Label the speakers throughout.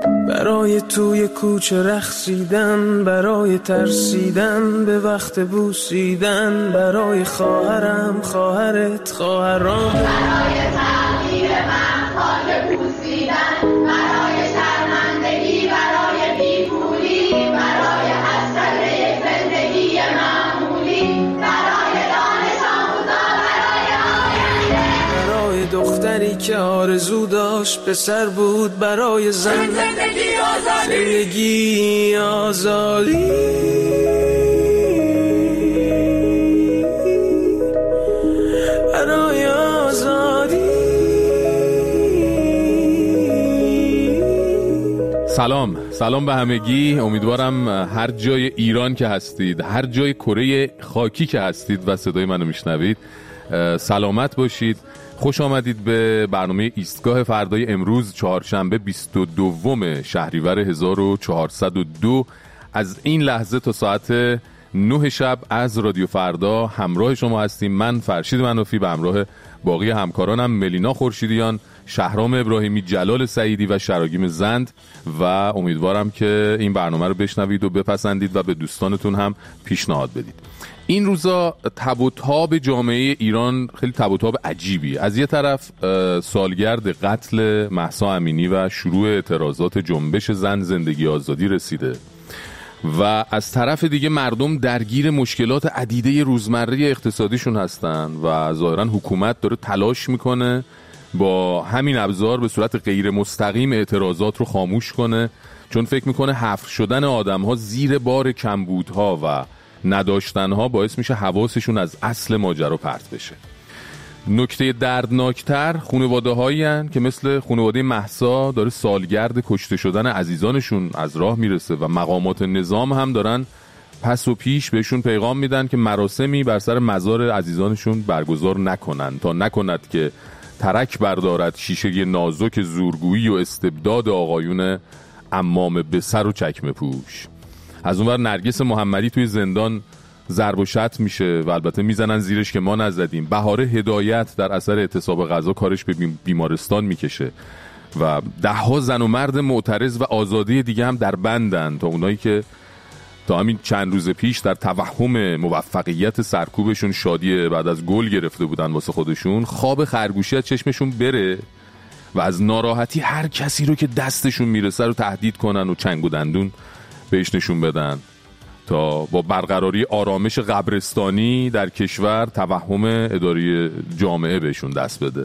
Speaker 1: برای توی کوچه رقصیدن، برای ترسیدن به وقت بوسیدن، برای خواهرم، خواهرت، خواهرام،
Speaker 2: برای تغییر من خاک بوسیدن، برای شرمندگی، برای بیپولی، برای حسرت یک زندگی معمولی، برای دانش آموزا، برای آینده،
Speaker 1: برای دختری که آرزو داشت پسر بود، برای زن
Speaker 2: زندگی آزادی،
Speaker 1: زندگی آزادی، برای آزادی.
Speaker 3: سلام به همگی. امیدوارم هر جای ایران که هستید، هر جای کره خاکی که هستید و صدای منو میشنوید سلامت باشید. خوش آمدید به برنامه ایستگاه فردای امروز چهارشنبه 22 شهریور 1402. از این لحظه تا ساعت 9 شب از رادیو فردا همراه شما هستیم. من فرشید منافی به همراه باقی همکارانم ملینا خورشیدیان، شهرام ابراهیمی، جلال سعیدی و شراگیم زند و امیدوارم که این برنامه رو بشنوید و بپسندید و به دوستانتون هم پیشنهاد بدید. این روزا تب و تاب جامعه ایران خیلی تب و تاب عجیبی. از یه طرف سالگرد قتل مهسا امینی و شروع اعتراضات جنبش زن زندگی آزادی رسیده و از طرف دیگه مردم درگیر مشکلات عدیده روزمره اقتصادیشون هستن و ظاهرا حکومت داره تلاش میکنه با همین ابزار به صورت غیر مستقیم اعتراضات رو خاموش کنه، چون فکر میکنه حفر شدن آدم‌ها زیر بار کمبودها و نداشتنها باعث میشه حواسشون از اصل ماجرا پرت بشه. نکته دردناکتر خانواده‌هایی هستن که مثل خانواده مهسا داره سالگرد کشته شدن عزیزانشون از راه میرسه و مقامات نظام هم دارن پس و پیش بهشون پیغام میدن که مراسمی بر سر مزار عزیزانشون برگزار نکنن تا نکند که ترک بردارد شیشه نازک زورگویی و استبداد آقایون عمام به سر و چکمه پوش. از اونور نرگس محمدی توی زندان ضرب و شتم میشه و البته میزنن زیرش که ما نزدیم. بهاره هدایت در اثر اعتصاب غذا کارش به بیمارستان میکشه و دهها زن و مرد معترض و آزادی دیگه هم در بندن تا اونایی که تا همین چند روز پیش در توهم موفقیت سرکوبشون شادی بعد از گل گرفته بودن واسه خودشون، خواب خرگوشی از چشمشون بره و از ناراحتی هر کسی رو که دستشون میرسه رو تهدید کنن و چنگ و دندون بهش نشون بدن تا با برقراری آرامش قبرستانی در کشور توهم اداری جامعه بهشون دست بده.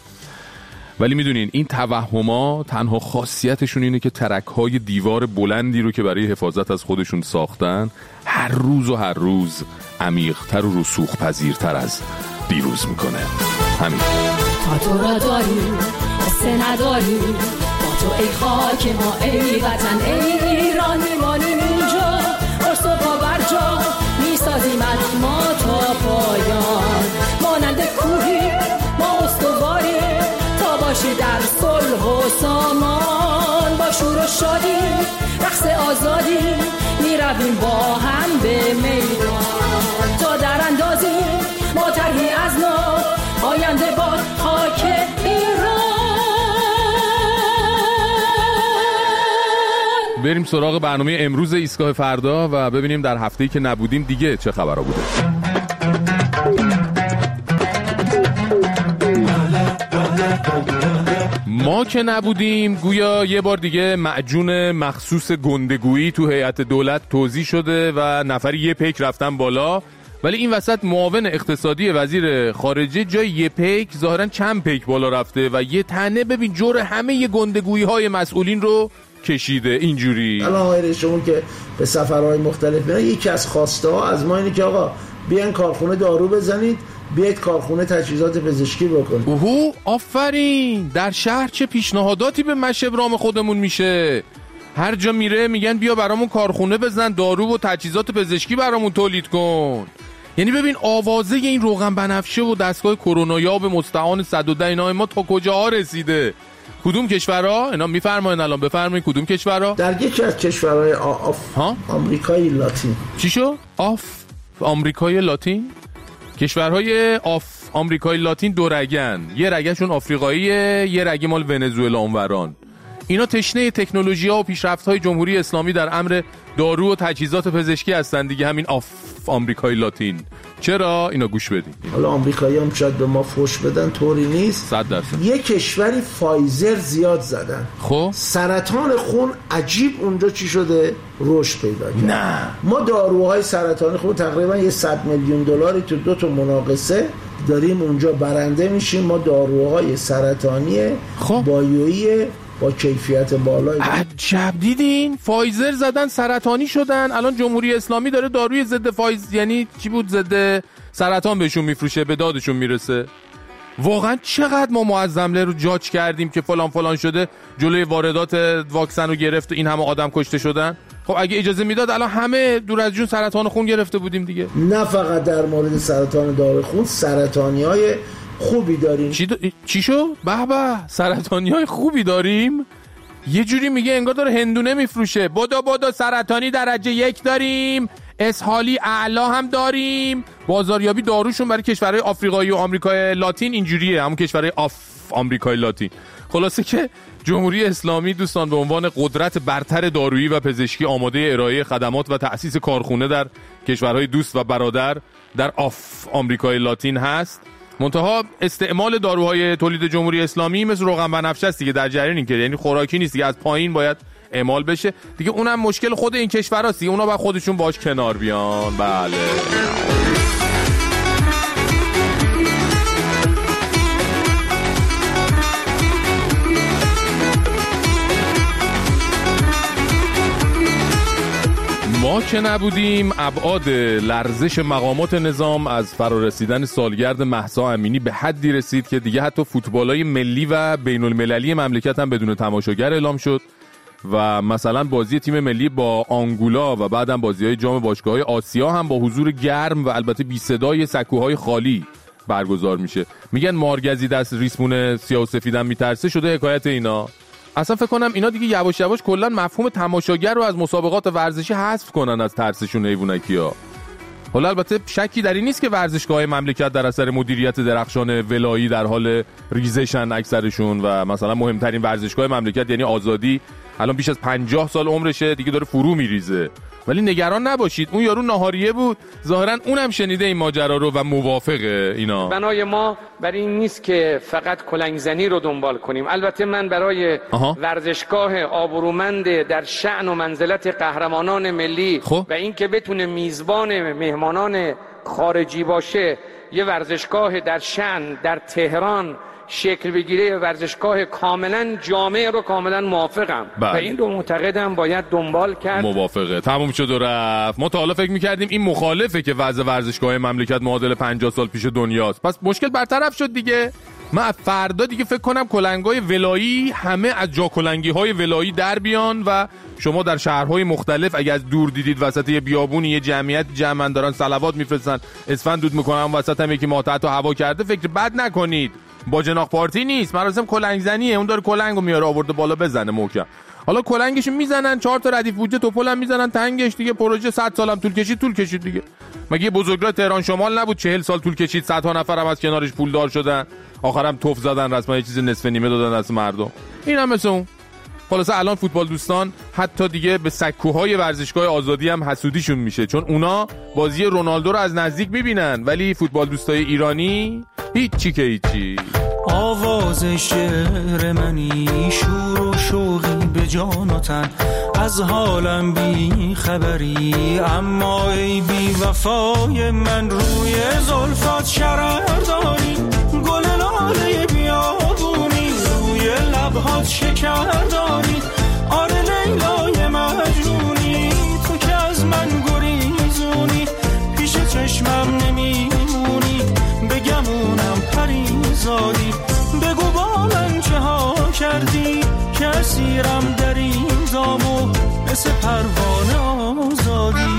Speaker 3: ولی میدونین این توهم‌ها تنها خاصیتشون اینه که ترک‌های دیوار بلندی رو که برای حفاظت از خودشون ساختن هر روز عمیق‌تر و رسوخ‌پذیرتر از دیروز میکنه. همین.
Speaker 4: تا تو را داریم قصه نداریم، با تو ای خاک ما، ای وطن، ای ایران، میمانیم اینجا ارس و باور جا، میسازیم از ما تا پایان، مانند کوهی ما استواریم تا باشی در صلح و سامان، با شور و شادی رقص آزادی میرویم با هم به میدان، تا در اندازیم ما طرحی از نو آینده باد خاک ایران.
Speaker 3: بریم سراغ برنامه امروز ایستگاه فردا و ببینیم در هفته‌ای که نبودیم دیگه چه خبرها بوده. ما که نبودیم گویا یه بار دیگه معجون مخصوص گندگویی تو هیئت دولت توزیع شده و نفری یه پیک رفتن بالا، ولی این وسط معاون اقتصادی وزیر خارجه جای یه پیک ظاهرا چند پیک بالا رفته و یه تنه ببین جور همه یه گندگویی های مسئولین رو کشیده. اینجوری
Speaker 5: الان آقای رئیس جمهور که به سفرهای مختلف میرن، یکی از خواسته ها از ما اینه که آقا بیاین کارخونه دارو بزنید، بیاید کارخونه تجهیزات پزشکی بکنید.
Speaker 3: اوهو آفرین. در شهر چه پیشنهاداتی به مشبرام خودمون میشه. هر جا میره میگن بیا برامون کارخونه بزن، دارو و تجهیزات پزشکی برامون تولید کن. یعنی ببین آوازه این روغن بنفشه و دستگاه کرونا یاب مستعان 110 اینا ما تا کجاها رسیده. کدوم کشورها؟ اینا میفرمایید الان بفرمایید کدوم کشورها؟
Speaker 5: در یکی از کشورهای آمریکای لاتین.
Speaker 3: چی شو؟ آمریکای لاتین؟ کشورهای آمریکای لاتین دو رگن، یه رگشون آفریقاییه، یه رگی مال ونزوئلا اونوران. اینا تشنه تکنولوژی‌ها و پیشرفت‌های جمهوری اسلامی در امر دارو و تجهیزات پزشکی هستن دیگه، همین آمریکای لاتین. چرا؟ اینا گوش بدین.
Speaker 5: حالا آمریکایی‌ها هم شاید به ما فوش بدن، طوری نیست.
Speaker 3: 100%.
Speaker 5: یه کشوری فایزر زیاد زدن،
Speaker 3: خب
Speaker 5: سرطان خون عجیب اونجا چی شده؟ رشد پیدا کرد.
Speaker 3: نه
Speaker 5: ما داروهای سرطان خون تقریبا یه 100 میلیون دلاری تو 2 تا مناقصه داریم اونجا برنده میشیم. ما داروهای سرطانی بایویی با کیفیت بالایی.
Speaker 3: عجب، دیدین؟ فایزر زدن سرطانی شدن. الان جمهوری اسلامی داره داروی ضد فایز، یعنی چی بود، ضد سرطان بهشون میفروشه، به دادشون میرسه. واقعا چقدر ما معظمله رو جاج کردیم که فلان شده، جلوی واردات واکسن رو گرفت و این همه آدم کشته شدن. خب اگه اجازه میداد الان همه دور از جون سرطان خون گرفته بودیم دیگه.
Speaker 5: نه فقط در مورد سرطان داروی خون، سرطانی‌های خوبی داریم.
Speaker 3: چی شو؟ به سرطانی‌های خوبی داریم. یه جوری میگه انگار داره هندونه میفروشه. بدو سرطانی درجه 1 داریم، اسهالی اعلا هم داریم. بازاریابی داروشون برای کشورهای آفریقایی و آمریکای لاتین اینجوریه، همون کشورهای آمریکای لاتین. خلاصه که جمهوری اسلامی دوستان به عنوان قدرت برتر دارویی و پزشکی آماده ارائه خدمات و تأسیس کارخونه در کشورهای دوست و برادر در آمریکای لاتین هست. منتها استعمال داروهای تولید جمهوری اسلامی مثل روغن بنفشه است دیگه، در جریان این که یعنی خوراکی نیست دیگه، از پایین باید اعمال بشه دیگه. اونم مشکل خود این کشوراست دیگه، اونا باید خودشون باش کنار بیان. بله ما که نبودیم، ابعاد لرزش مقامات نظام از فرارسیدن سالگرد مهسا امینی به حدی رسید که دیگه حتی فوتبالای ملی و بین المللی مملکت هم بدون تماشاگر اعلام شد و مثلا بازی تیم ملی با آنگولا و بعدم بازی‌های جام باشگاه‌های آسیا هم با حضور گرم و البته بی صدای سکوهای خالی برگزار میشه. میگن مارگزید از ریسمون سیاه و سفیدم میترسه شده حکایت اینا. اصلا فکر کنم اینا دیگه یواش یواش کلا مفهوم تماشاگر رو از مسابقات ورزشی حذف کنن از ترسشون حیوانکیا. حالا البته شکی در این نیست که ورزشگاه‌های مملکت در اثر مدیریت درخشان ولایی در حال ریزشن اکثرشون و مثلا مهمترین ورزشگاه مملکت یعنی آزادی الان بیش از 50 سال عمرشه دیگه داره فرو میریزه. ولی نگران نباشید، اون یارو ناهاریه بود، ظاهرا اونم شنیده این ماجرا رو و موافقه. اینا
Speaker 6: بنای ما برای این نیست که فقط کلنگزنی رو دنبال کنیم. البته من برای ورزشگاه آبرومند در شأن و منزلت قهرمانان ملی و این که بتونه میزبان مهمانان خارجی باشه، یه ورزشگاه در شأن در تهران شکل بگیره، ورزشگاه کاملا جامع رو کاملا موافقم و این رو معتقدم باید دنبال کرد.
Speaker 3: موافقه، تموم شد و رفت. ما تا حالا فکر می‌کردیم این مخالفه که وضع ورزشگاه مملکت معادل 50 سال پیش دنیاست، پس مشکل برطرف شد دیگه. من فردا دیگه فکر کنم کلنگای ولایی همه از جا کلنگی‌های ولایی در بیان و شما در شهرهای مختلف اگه از دور دیدید وسط یه بیابونی یه جمعیت جمعن دارن صلوات میفرستن، اسفند دود میکنن، وسط هم یکی ماتحت و هوا کرده، فکر بد نکنید. با جناق پارتی نیست، مراسم کلنگ زنیه، اون داره کلنگو میاره آورده بالا بزنه محکم. حالا کلنگشو میزنن، 4 تا ردیف بودجه توپل هم میزنن تنگش دیگه. پروژه 100 سالم طول کشید دیگه. مگه بزرگراه تهران شمال نبود 40 سال طول کشید، 100 تا نفر هم از کنارش پولدار شدن، آخرام توف زدن، رسما یه چیز نصف نیمه دادن دست مردم. اینم مثل اون. خلاصه الان فوتبال دوستان حتی دیگه به سکوهای ورزشگاه آزادی هم حسودیشون میشه، چون اونا بازی رونالدو رو از نزدیک میبینن ولی فوتبال دوستای ایرانی هیچی که هیچی.
Speaker 7: آواز شعر منی، شور و شوقی به جان و تن، از حالم بی خبری، اما ای بی وفای من، روی زلفات شرر داری، گل لاله بیابونی، روی لبهات شکر داری، آره لیلای مجنونی، تو که از من گریزونی، پیش چشمم نمیمونی، بگمونم پریزادی، بگو با من چه ها کردی، که اسیرم در این دامو مثل پروانه آزادی.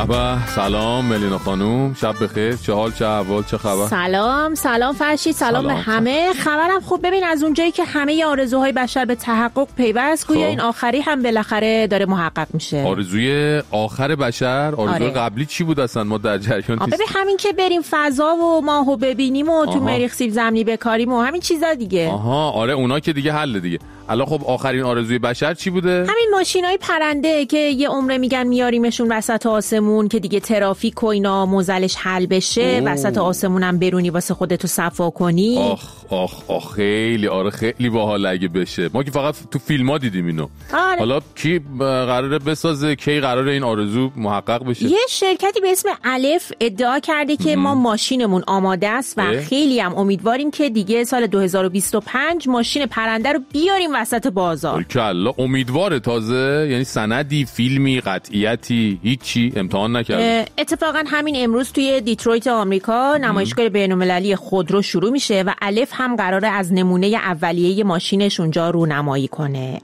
Speaker 3: به سلام ملینا خانوم، شب بخیر. چه حال، چه احوال، چه خبر؟
Speaker 8: سلام فرشید، سلام به همه. خبرم خوب. ببین از اونجایی که همه آرزوهای بشر به تحقق پیوست، گویا این آخری هم بالاخره داره محقق میشه.
Speaker 3: آرزوی آخر بشر؟ آرزوی قبلی چی بود اصلا؟ ما در جریان نیستیم.
Speaker 8: ببین همین که بریم فضا و ماهو ببینیم و تو مریخ سیب زمینی بکاریم و همین چیزا دیگه.
Speaker 3: آره اونا که دیگه حل دیگه. الان خب آخرین آرزوی بشر چی بوده؟
Speaker 8: همین ماشینای پرنده که یه عمره میگن میاریمشون وسط آسمون که دیگه ترافیک و اینا موزلش حل بشه، وسط آسمونم برونی واسه خودتو صفا کنی.
Speaker 3: آخ خیلی باحال اگه بشه. ما که فقط تو فیلم‌ها دیدیم اینو. حالا کی قراره بسازه؟ کی قراره این آرزو محقق بشه؟
Speaker 8: یه شرکتی به اسم الف ادعا کرده که ما ماشینمون آماده است و خیلی هم امیدواریم که دیگه سال 2025 ماشین پرنده رو بیاریم وسط بازار.
Speaker 3: کلا امیدواره تازه؟ یعنی سندی، فیلمی، قطعیتی، هیچی امتحان نکرده؟
Speaker 8: اتفاقا همین امروز توی دیترویت آمریکا نمایشگاه بین‌المللی خودرو شروع میشه و الف هم قراره از نمونه اولیه ماشینش اونجا رونمایی کنه.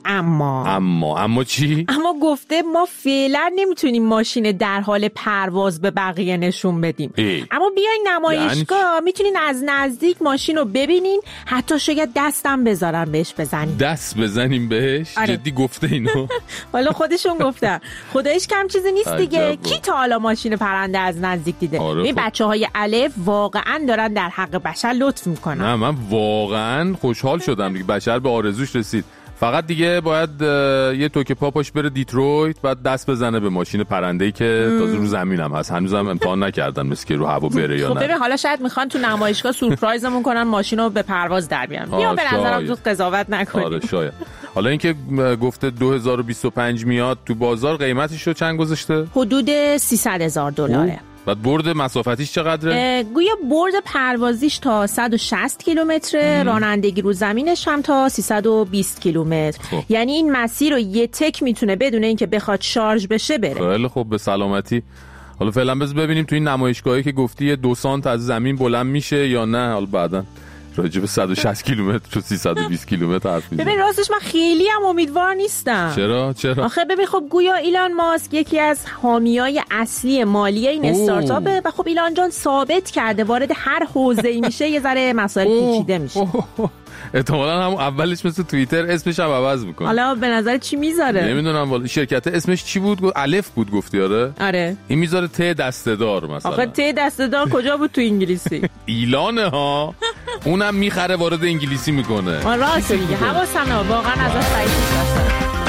Speaker 8: اما چی؟ اما گفته ما فعلا نمیتونیم ماشین در حال پرواز به بقیه نشون بدیم. اما بیاین نمایشگاه میتونین از نزدیک ماشین رو ببینین، حتی شاید دستم بذارن بهش بزنین.
Speaker 3: دست بزنیم بهش؟ جدی گفته اینو؟
Speaker 8: والا خودشون گفتن. خدایش کم چیزی نیست دیگه. کی تا حالا ماشین پرنده از نزدیک دیده؟ این بچه‌های الف واقعا دارن در حق بشر لطف میکنن.
Speaker 3: نه من واقعا خوشحال شدم دیگه، بشر به آرزوش رسید. فقط دیگه باید یه توکه پاپاش بره دیترویت، بعد دست بزنه به ماشین پرنده‌ای که تازه رو زمینم هست. هنوزم امتحان نکردن مثل که رو هوا بره یا نه.
Speaker 8: خب ببین حالا شاید میخوان تو نمایشگاه سورپرایزمون کنن، ماشینو به پرواز در بیارن. یا به نظرم تو قضاوت نکنید.
Speaker 3: آره شاید. حالا اینکه گفته 2025 میاد تو بازار، قیمتش رو چند گذاشته؟
Speaker 8: حدود $300,000.
Speaker 3: بعد برد مسافتیش چقدره؟
Speaker 8: گویا برد پروازیش تا 160 کیلومتر، رانندگی رو زمینش هم تا 320 کیلومتر. یعنی این مسیر رو یه تک میتونه بدون اینکه بخواد شارژ بشه بره.
Speaker 3: خیلی خوب، به سلامتی. حالا فعلا ببینیم تو این نمایشگاهی که گفتی 2 سانت از زمین بلند میشه یا نه. حالا بعداً راجع به 160 کیلومتر و 320 کیلومتر حرف میزنم.
Speaker 8: ببین راستش من خیلی هم امیدوار نیستم.
Speaker 3: چرا؟
Speaker 8: آخه ببین خب گویا ایلان ماسک یکی از حامیای اصلی مالی این استارتاپه و خب ایلان جان ثابت کرده وارد هر حوزه‌ای میشه یه ذره مسائل پیچیده میشه.
Speaker 3: احتمالاً هم اولش مثل توییتر اسمش هم عوض میکنه.
Speaker 8: حالا به نظر چی میذاره؟
Speaker 3: نمیدونم والا. شرکت اسمش چی بود؟ الف بود گفتی؟
Speaker 8: آره.
Speaker 3: این میذاره ت دسته‌دار مثلا.
Speaker 8: آخه ت دسته‌دار کجا بود تو انگلیسی؟
Speaker 3: ایلانه ها. اونم میخره وارد انگلیسی میکنه.
Speaker 8: راست میگه. حواسم واقعا ازش بعید نیست.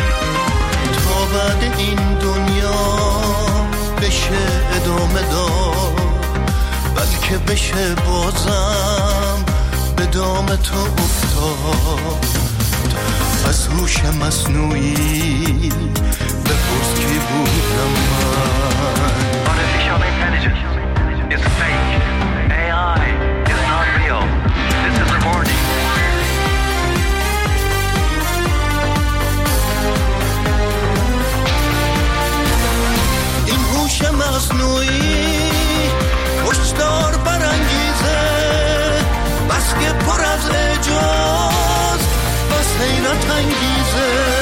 Speaker 9: تا بعد این دنیا بشه ادامه داد، بلکه بشه بازم به دام تو افتاد. از هوش مصنوعی بپرس کی بودم من. Artificial intelligence is fake. AI is not real. This is recording. این هوش مصنوعی کشتار برانگیزه، بس که پر از اعجاز، بس حیرت انگیزه.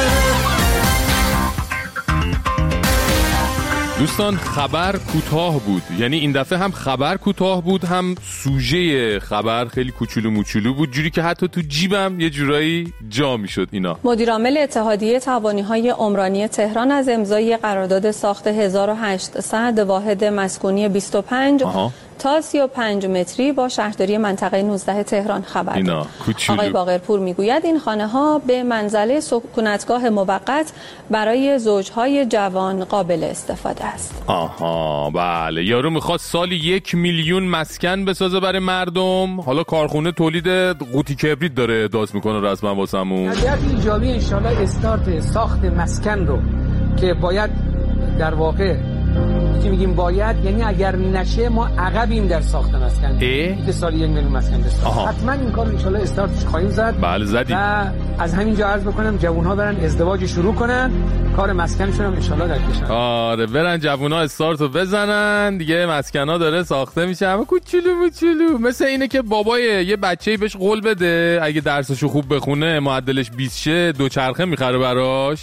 Speaker 3: دوستان خبر کوتاه بود، یعنی این دفعه هم خبر کوتاه بود، هم سوژه خبر خیلی کوچولو موچولو بود، جوری که حتی تو جیبم یه جورایی جا میشد. اینا
Speaker 10: مدیرعامل اتحادیه توانی‌های عمرانی تهران از امضای قرارداد ساخت 1800 واحد مسکونی 25 تا 35 متری با شهرداری منطقه 19 تهران خبر داد. آقای باقرپور میگوید این خانه‌ها به منزله سکونتگاه موقت برای زوجهای جوان قابل استفاده است.
Speaker 3: بله. یارو میخواد سالی 1 میلیون مسکن بسازه برای مردم. حالا کارخونه تولید قوطی کبریت داره احداث میکنه رسما واسمون.
Speaker 6: نظریات ایجابی ان شاءالله استارت ساخت مسکن رو که باید در واقع میگیم باید، یعنی اگر نشه ما عقبیم در ساخت مسکن. که سال 1 میلیون مسکن بسازیم. حتما این کار ان شاءالله استارتش خواهیم زد.
Speaker 3: بله زدیم.
Speaker 6: و از همینجا عرض بکنم جوان‌ها برن ازدواج شروع کنن، کار مسکنشون هم ان شاءالله در کشن.
Speaker 3: آره برن جوونا استارتو بزنن دیگه. مسکنا داره ساخته میشه، همه کوچولو موچولو. مثل اینه که بابای یه بچه‌ای بهش قول بده اگه درسشو خوب بخونه معدلش 20 شه، دوچرخه میخره براش.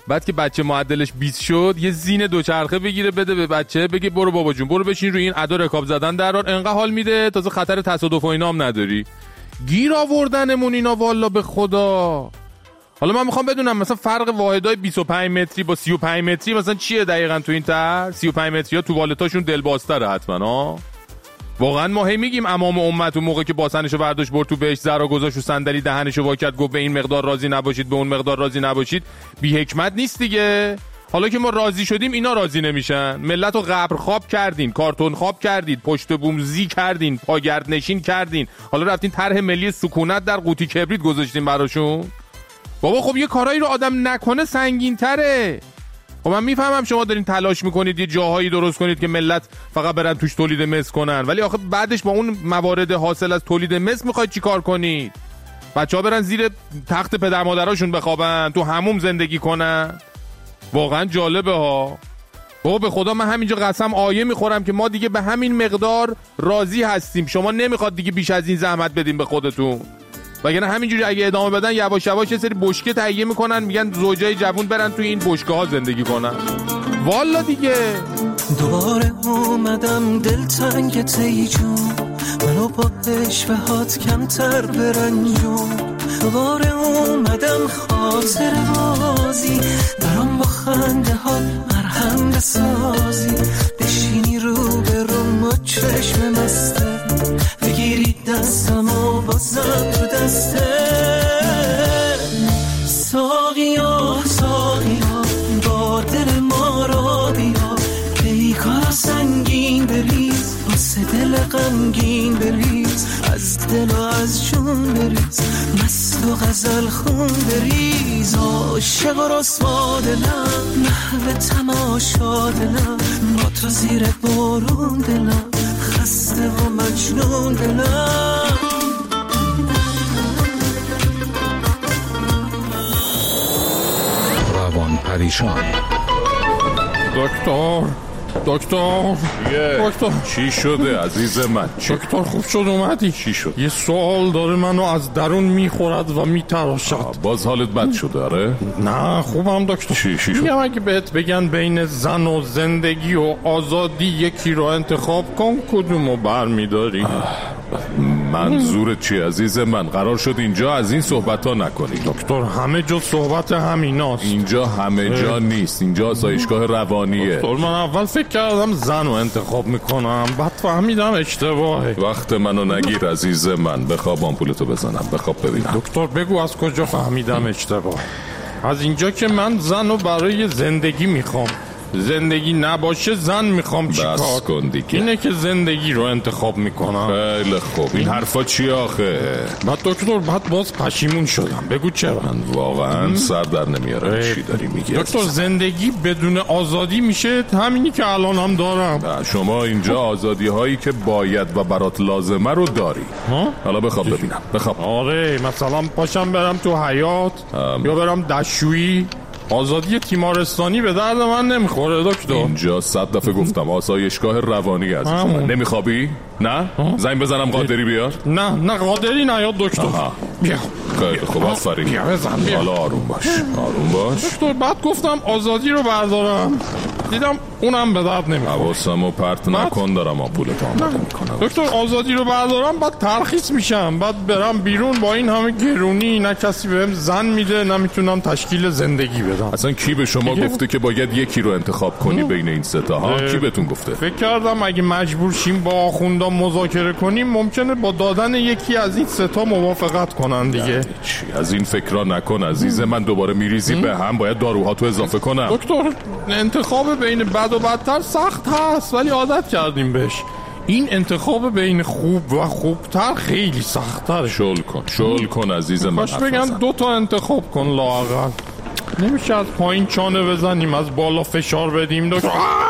Speaker 3: بعد که بچه معدلش 20 شد یه زین دوچرخه بگیره بده به بچه، بگه برو بابا جون برو بشین روی این ادا رکاب زدن درار، انقدر حال میده، تازه خطر تصادف و اینا هم نداری. گیر آوردنمون اینا والا به خدا. حالا من میخوام بدونم مثلا فرق واحدهای 25 متری با 35 متری مثلا چیه دقیقاً تو این طرح؟ 35 متری ها توالتاشون دلبازتره حتما ها. واقعا ما هی میگیم امام امت اون موقع که باسنشو برداشت برد تو بهش زرا گذاشت و صندلی دهنشو وا کرد گفت به این مقدار راضی نباشید به اون مقدار راضی نباشید، بی حکمت نیست دیگه. حالا که ما راضی شدیم اینا راضی نمیشن. ملت رو قبر خواب کردین، کارتون خواب کردید، پشت بوم زی کردین، پاگرد نشین کردین، حالا رفتین طرح ملی سکونت در قوطی کبریت گذاشتین براشون. بابا خب یه کارایی رو آدم نکنه سنگین تره. خب من میفهمم شما دارین تلاش میکنید یه جاهایی درست کنید که ملت فقط برن توش تولید مس کنن، ولی آخه بعدش با اون موارد حاصل از تولید مس میخواید چی کار کنید؟ بچه‌ها برن زیر تخت پدر مادراشون بخوابن، تو حموم زندگی کنن. واقعا جالبه ها. بابا به خدا من همینجا قسم آیه میخورم که ما دیگه به همین مقدار راضی هستیم. شما نمیخواد دیگه بیش از این زحمت بدین به خودتون، وگرنه همینجوری اگه ادامه بدن یواش یواش یه سری بشکه تهیه میکنن، میگن زوجای جوون برن توی این بشکه ها زندگی کنن. والا دیگه
Speaker 7: دوباره اومدم دلتنگ تی جون، منو با عشقهات کمتر برنجون. دوباره اومدم خاطر بازی، برام با خنده ها مرهم بسازی، بشینی رو به روم و چشم مسته، بگیری دستم و بازم تو دسته. ساقیا ساقیا با دل ما را بیا، پیکار سنگین بریز واسه دل غمگین بریز، از دل و از جون بریز، مست و غزل خون بریز. عاشق و رسوا دلم، محو تماشا دلم، با تو زیر بارون دلم، خسته و مجنون دلم.
Speaker 11: روان پریشان.
Speaker 3: دکتر
Speaker 11: چی شده عزیز من؟
Speaker 3: دکتر خوب شد اومدی؟
Speaker 11: چی شد؟
Speaker 3: یه سوال داره منو از درون میخورد و میتراشد.
Speaker 11: باز حالت بد شده آره؟
Speaker 3: نه خوبم دکتر.
Speaker 11: چی شد؟
Speaker 3: میگم اگه بهت بگن بین زن و زندگی و آزادی یکی رو انتخاب کن کدومو برمیداری؟
Speaker 11: منظورت چی عزیز من؟ قرار شد اینجا از این صحبت ها نکنی.
Speaker 3: دکتر همه جا صحبت همیناست.
Speaker 11: اینجا همه جا نیست، اینجا آسایشگاه روانیه.
Speaker 3: دکتر من اول فکر کردم زن رو انتخاب میکنم، بعد فهمیدم اشتباهه.
Speaker 11: وقت منو نگیر عزیز من، بخواب آمپولتو بزنم، بخواب ببینم.
Speaker 3: دکتر بگو از کجا فهمیدم اشتباهه؟ از اینجا که من زن رو برای زندگی میخوام، زندگی نباشه زن میخوام چیکار؟
Speaker 11: بس کن دیگه.
Speaker 3: اینه که زندگی رو انتخاب میکنم.
Speaker 11: خیلی خوب. این حرفا چی آخه؟
Speaker 3: بعد دکتر بعد باز پشیمون شدم. بگو چرا؟
Speaker 11: من واقعا سر در نمیارم چی داری میگی.
Speaker 3: دکتر زندگی بدون آزادی میشه همینی که الان هم دارم.
Speaker 11: شما اینجا آزادی هایی که باید و برات لازمه رو داری. حالا بخواب ببینم. بخواب.
Speaker 3: آره مثلا پاشم برم تو حیاط یا برم دشویی. آزادی تیمارستانی به درد من نمیخوره دکتر.
Speaker 11: اینجا 100 دفعه گفتم آسایشگاه روانی عزیز من. نمیخوابی؟ نه؟ زنگ بزنم قادری بیار؟
Speaker 3: نه قادری نیاد دکتر. بیا.
Speaker 11: خیلی خوب آفرین.
Speaker 3: بیا بزن بیا.
Speaker 11: حالا آروم باش.
Speaker 3: دکتر بعد گفتم آزادی رو بردارم، دیدم اونم به درد نمیخوره.
Speaker 11: حواسمو پرت نکن، دارم آمپولت آماده میکنم.
Speaker 3: دکتر آزادی رو بردارم بعد ترخیص میشم، بعد برم بیرون با این همه گرونی، نه کسی بهم زن میده، نمیتونم تشکیل زندگی بدم.
Speaker 11: اصلا کی به شما گفته که باید یکی رو انتخاب کنی بین این سه تا ها؟ کی بهتون گفته؟
Speaker 3: فکر کردم اگه مجبور شیم با آخوندا مذاکره کنیم ممکنه با دادن یکی از این سه تا موافقت کنن دیگه.
Speaker 11: چی از این فکرا نکن عزیز من، دوباره میریزی به هم، باید داروها تو اضافه کنم.
Speaker 3: دکتر انتخاب بین بد و بدتر سخت هست ولی عادت کردیم بهش. این انتخاب بین خوب و خوبتر خیلی سخت‌تره.
Speaker 11: شل کن عزیز من.
Speaker 3: کاش بگن 2 تا انتخاب کن لااقل. نمیشه از پایین چانه بزنیم از بالا فشار بدیم دکتر؟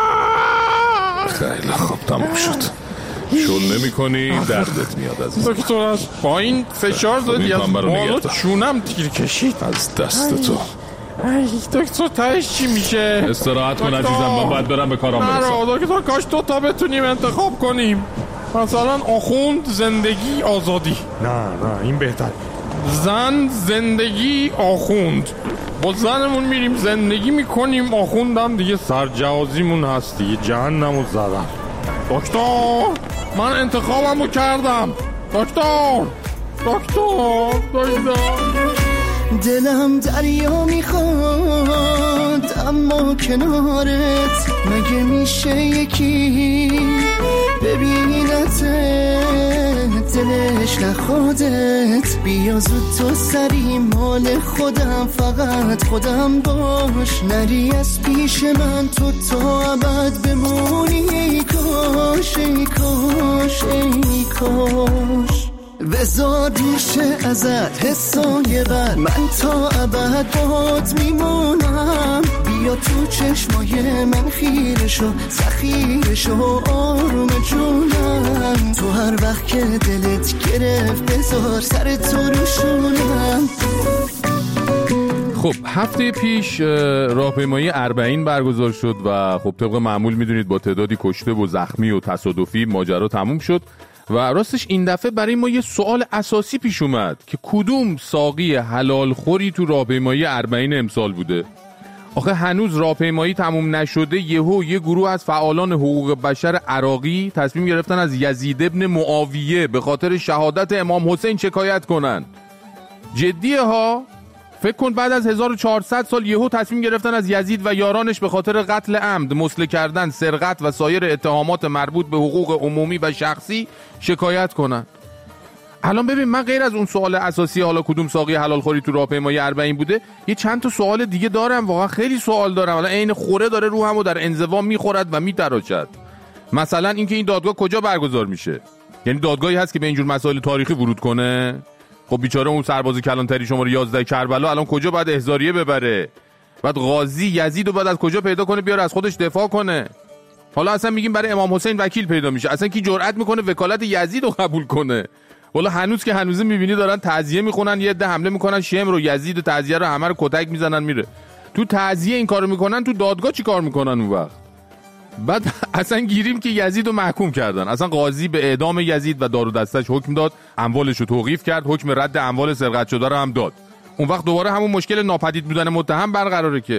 Speaker 11: خیلی خوب تمام شد. شل نمی کنی دردت میاد عزیز.
Speaker 3: دکتر از پایین فشار دادی، از بالا چونم تیر کشید.
Speaker 11: از دست تو.
Speaker 3: دکتر تایش چی میشه؟
Speaker 11: استراحت کن عزیزم، من باید برم به کارم برسم.
Speaker 3: نه دکتر کاش 2 تا بتونیم انتخاب کنیم، مثلا آخوند، زندگی، آزادی. نه این بهتر.
Speaker 12: زن، زندگی، آخوند. با زنمون میریم زندگی میکنیم، آخوندم دیگه سرجوازیمون هست دیگه، جهنمو زدن. دکتر من انتخابمو کردم. دکتر
Speaker 7: دلم دریا میخواد اما کنارت مگه میشه یکی ببینت دلش نخوادت. بیا زود تو سری مال خودم، فقط خودم باش، نری از پیش من تو تا ابد بمونی. ای کاش ای کاش ای کاش بذار روشه ازت حسای بد، من تا ابد باهات میمونم. بیا تو چشمای من خیره شو، سخیره شو آروم جونم. تو هر وقت که دلت گرفت بذار سر تو روشونم.
Speaker 3: خب هفته پیش راهپیمایی اربعین برگزار شد و خب طبق معمول میدونید با تعدادی کشته و زخمی و تصادفی ماجرا تموم شد و راستش این دفعه برای ما یه سوال اساسی پیش اومد که کدوم ساقی حلال خوری تو راهپیمایی اربعین امسال بوده. آخه هنوز راهپیمایی تموم نشده یه گروه از فعالان حقوق بشر عراقی تصمیم گرفتن از یزید ابن معاویه به خاطر شهادت امام حسین شکایت کنن. جدیه ها؟ فکر کن بعد از 1400 سال یهو تصمیم گرفتن از یزید و یارانش به خاطر قتل عمد، مسله کردن، سرقت و سایر اتهامات مربوط به حقوق عمومی و شخصی شکایت کنن. الان ببین من غیر از اون سوال اساسی حالا کدوم ساقی حلال خوری تو راهپیمایی اربعین بوده، یه چند تا سوال دیگه دارم، واقعا خیلی سوال دارم. الان عین خوره داره روحمو در انزوا میخورد و میتراشد. مثلا اینکه این دادگاه کجا برگزار میشه؟ یعنی دادگاهی هست که به اینجور مسائل تاریخی ورود کنه؟ خب بیچاره اون سرباز کلانتری شماره 11 کربلا الان کجا باید احضاریه ببره؟ بعد قاضی یزید رو بعد از کجا پیدا کنه بیاره از خودش دفاع کنه؟ حالا اصلا میگیم برای امام حسین وکیل پیدا میشه، اصلا کی جرئت میکنه وکالت یزید رو قبول کنه؟ والا هنوز که هنوز میبینی دارن تعزیه میخونن، یه عده حمله میکنن شمر و یزید و تعزیه رو همه رو کتک میزنن میره. تو تعزیه این کارو میکنن، تو دادگاه چی کار میکنن اون وقت؟ بعد اصلا گیریم که یزید رو محکوم کردن، اصلا قاضی به اعدام یزید و دار و دستش حکم داد، اموالش رو توقیف کرد، حکم رد اموال سرقت شده رو هم داد. اون وقت دوباره همون مشکل ناپدید بودن متهم برقراره که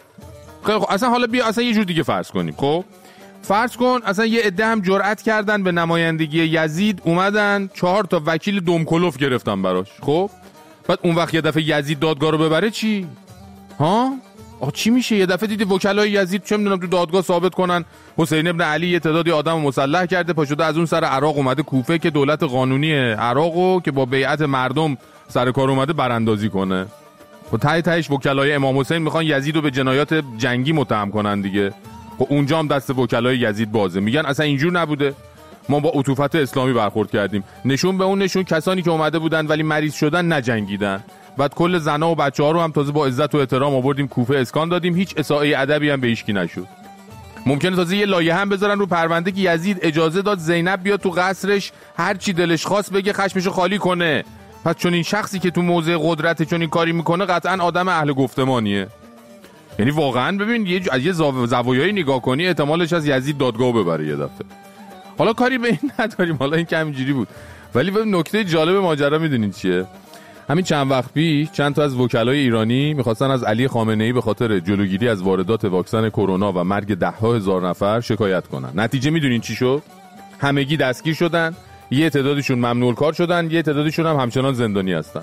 Speaker 3: خیلی خب اصلا حالا بیا اصلا یه جور دیگه فرض کنیم. خب فرض کن اصلا یه عده هم جرأت کردن به نمایندگی یزید اومدن 4 تا وکیل دمکلوف گرفتن براش. خب بعد اون وقت یه دفعه یزید دادگاه رو ببره چی؟ ها؟ چی میشه؟ یه دفعه دیدی وکلای یزید چه میدونم تو دادگاه ثابت کنن حسین ابن علی یه تعدادی آدم مسلح کرده پا شده از اون سر عراق اومده کوفه که دولت قانونی عراقو که با بیعت مردم سر کار اومده براندازی کنه. و تهش وکلای امام حسین میخوان یزید رو به جنایات جنگی متهم کنن دیگه. و اونجا هم دست وکلای یزید بازه، میگن اصلا اینجور نبوده، ما با عطوفت اسلامی برخورد کردیم. نشون به اون نشون کسانی که اومده بودن ولی مریض شدن نجنگیدن. بعد کل زنا و بچه‌ها رو هم تازه با عزت و احترام آوردیم کوفه اسکان دادیم، هیچ اساءه ادبی هم به هیچ کی نشد. ممکنه تازه یه لایحه هم بذارن رو پرونده که یزید اجازه داد زینب بیاد تو قصرش هر چی دلش خواست بگه خشمشو خالی کنه. پس چون این شخصی که تو موضع قدرت چون این کاری میکنه قطعا آدم اهل گفتمانیه. یعنی واقعا ببین از یه زوایایی نگاه کنی احتمالش از یزید دادگاه ببره یه دفعه. حالا کاری به این نداریم، حالا این که همینجوری بود. ولی ببین نکته جالب ماجرا میدونین چیه؟ همین چند وقت پیش چند تا از وکلای ایرانی میخواستن از علی خامنه‌ای به خاطر جلوگیری از واردات واکسن کرونا و مرگ 10,000 نفر شکایت کنن. نتیجه میدونین چی شد؟ همگی دستگیر شدن، یه تعدادشون ممنوع کار شدن، یه تعدادشون هم همچنان زندانی هستن.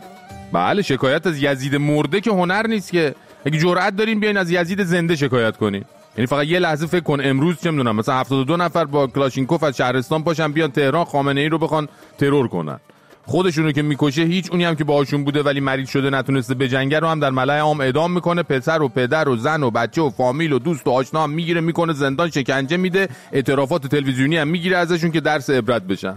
Speaker 3: بله شکایت از یزید مرده که هنر نیست که. اگه جرأت دارین بیاین از یزید زنده شکایت کنین. یعنی فقط یه لحظه فکر کن امروز چه میدونم مثلا 72 نفر با کلاشینکوف از شهرستان پاشن بیان تهران خامنه‌ای رو بخوان ترور کنن. خودشونو که میکشه، هیچ اونی هم که باهاشون بوده ولی مریض شده نتونسته بجنگه رو هم در ملأ عام اعدام میکنه، پسر و پدر و زن و بچه و فامیل و دوست و آشنا هم میگیره میکنه زندان، شکنجه میده، اعترافات تلویزیونی هم میگیره ازشون که درس عبرت بشن.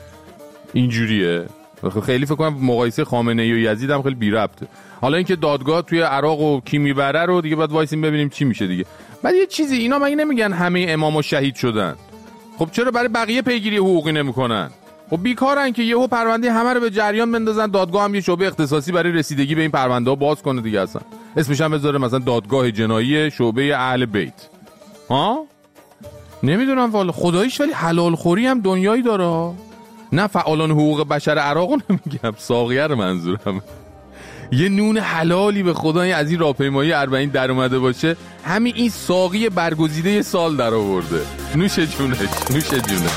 Speaker 3: اینجوریه. خیلی فکر کنم مقایسه خامنه‌ای و یزید هم خیلی بی ربطه. حالا اینکه دادگاه توی عراق و کی میبره رو دیگه بعد وایسیم ببینیم چی میشه دیگه. بعد یه چیزی اینا مگه نمیگن همه اماما شهید شدن؟ خب چرا برای بقیه پیگیری حقوقی نمیکنن؟ خب بیکارن که یهو پرونده همه رو به جریان بندازن، دادگاه هم یه شعبه اختصاصی برای رسیدگی به این پرونده ها باز کنه دیگه. اصلا اسمش هم بذاره مثلا دادگاه جنایی شعبه اهل بیت. ها نمیدونم والا خداییش، ولی حلال خوری هم دنیایی داره. نه فعالان حقوق بشر عراق نمیگم، ساقیه رو منظورم. یه نون حلالی به خدا از این راهپیمایی 40 در اومده باشه، همین این ساقی برگزیده سال در آورده. نوش جونش، نوش جونش.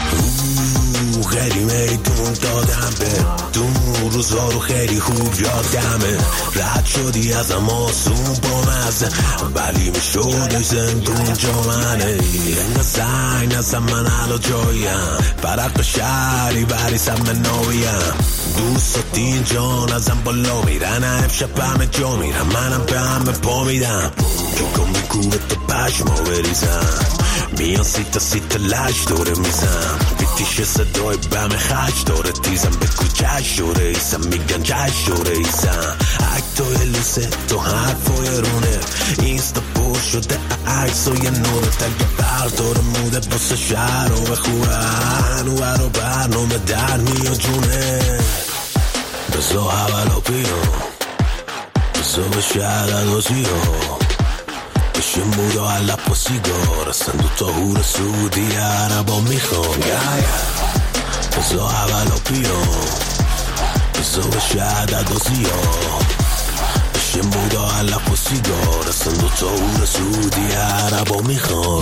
Speaker 13: خیلی میدون دادم به دون روزا رو خیلی خوب یادمه. رد شدی از آسون با مزه ولی میشود زندون جا منه. انگا زنگ نزم من علا جایم فرق شهری بری سم نویم. دوست دین جان ازم بالا میرن امشب همه جا میرم منم به همه پا میدم. کم میگونه تو پشما بریزم میان سیتا لش دوره میزم بیتیش صدای بم خش دوره تیزم به کوچش دوره ایسم میگن جش دوره ایسم اکتای لوسه تو حرفای رونه اینستا پر شده عکس و یه نور تگه بردار موده بسه شهر و بخوان و رو برنامه در میان جونه. بزا اولا بیان بزا به شهر ادازی ها بشه مودا علب و سیگار اصلا دوتا هور سعودی عربا میخوام. بزا اولا بیان بزا به شهر ادازی ها بشه مودا علب و سیگار اصلا دوتا هور سعودی عربا میخوام.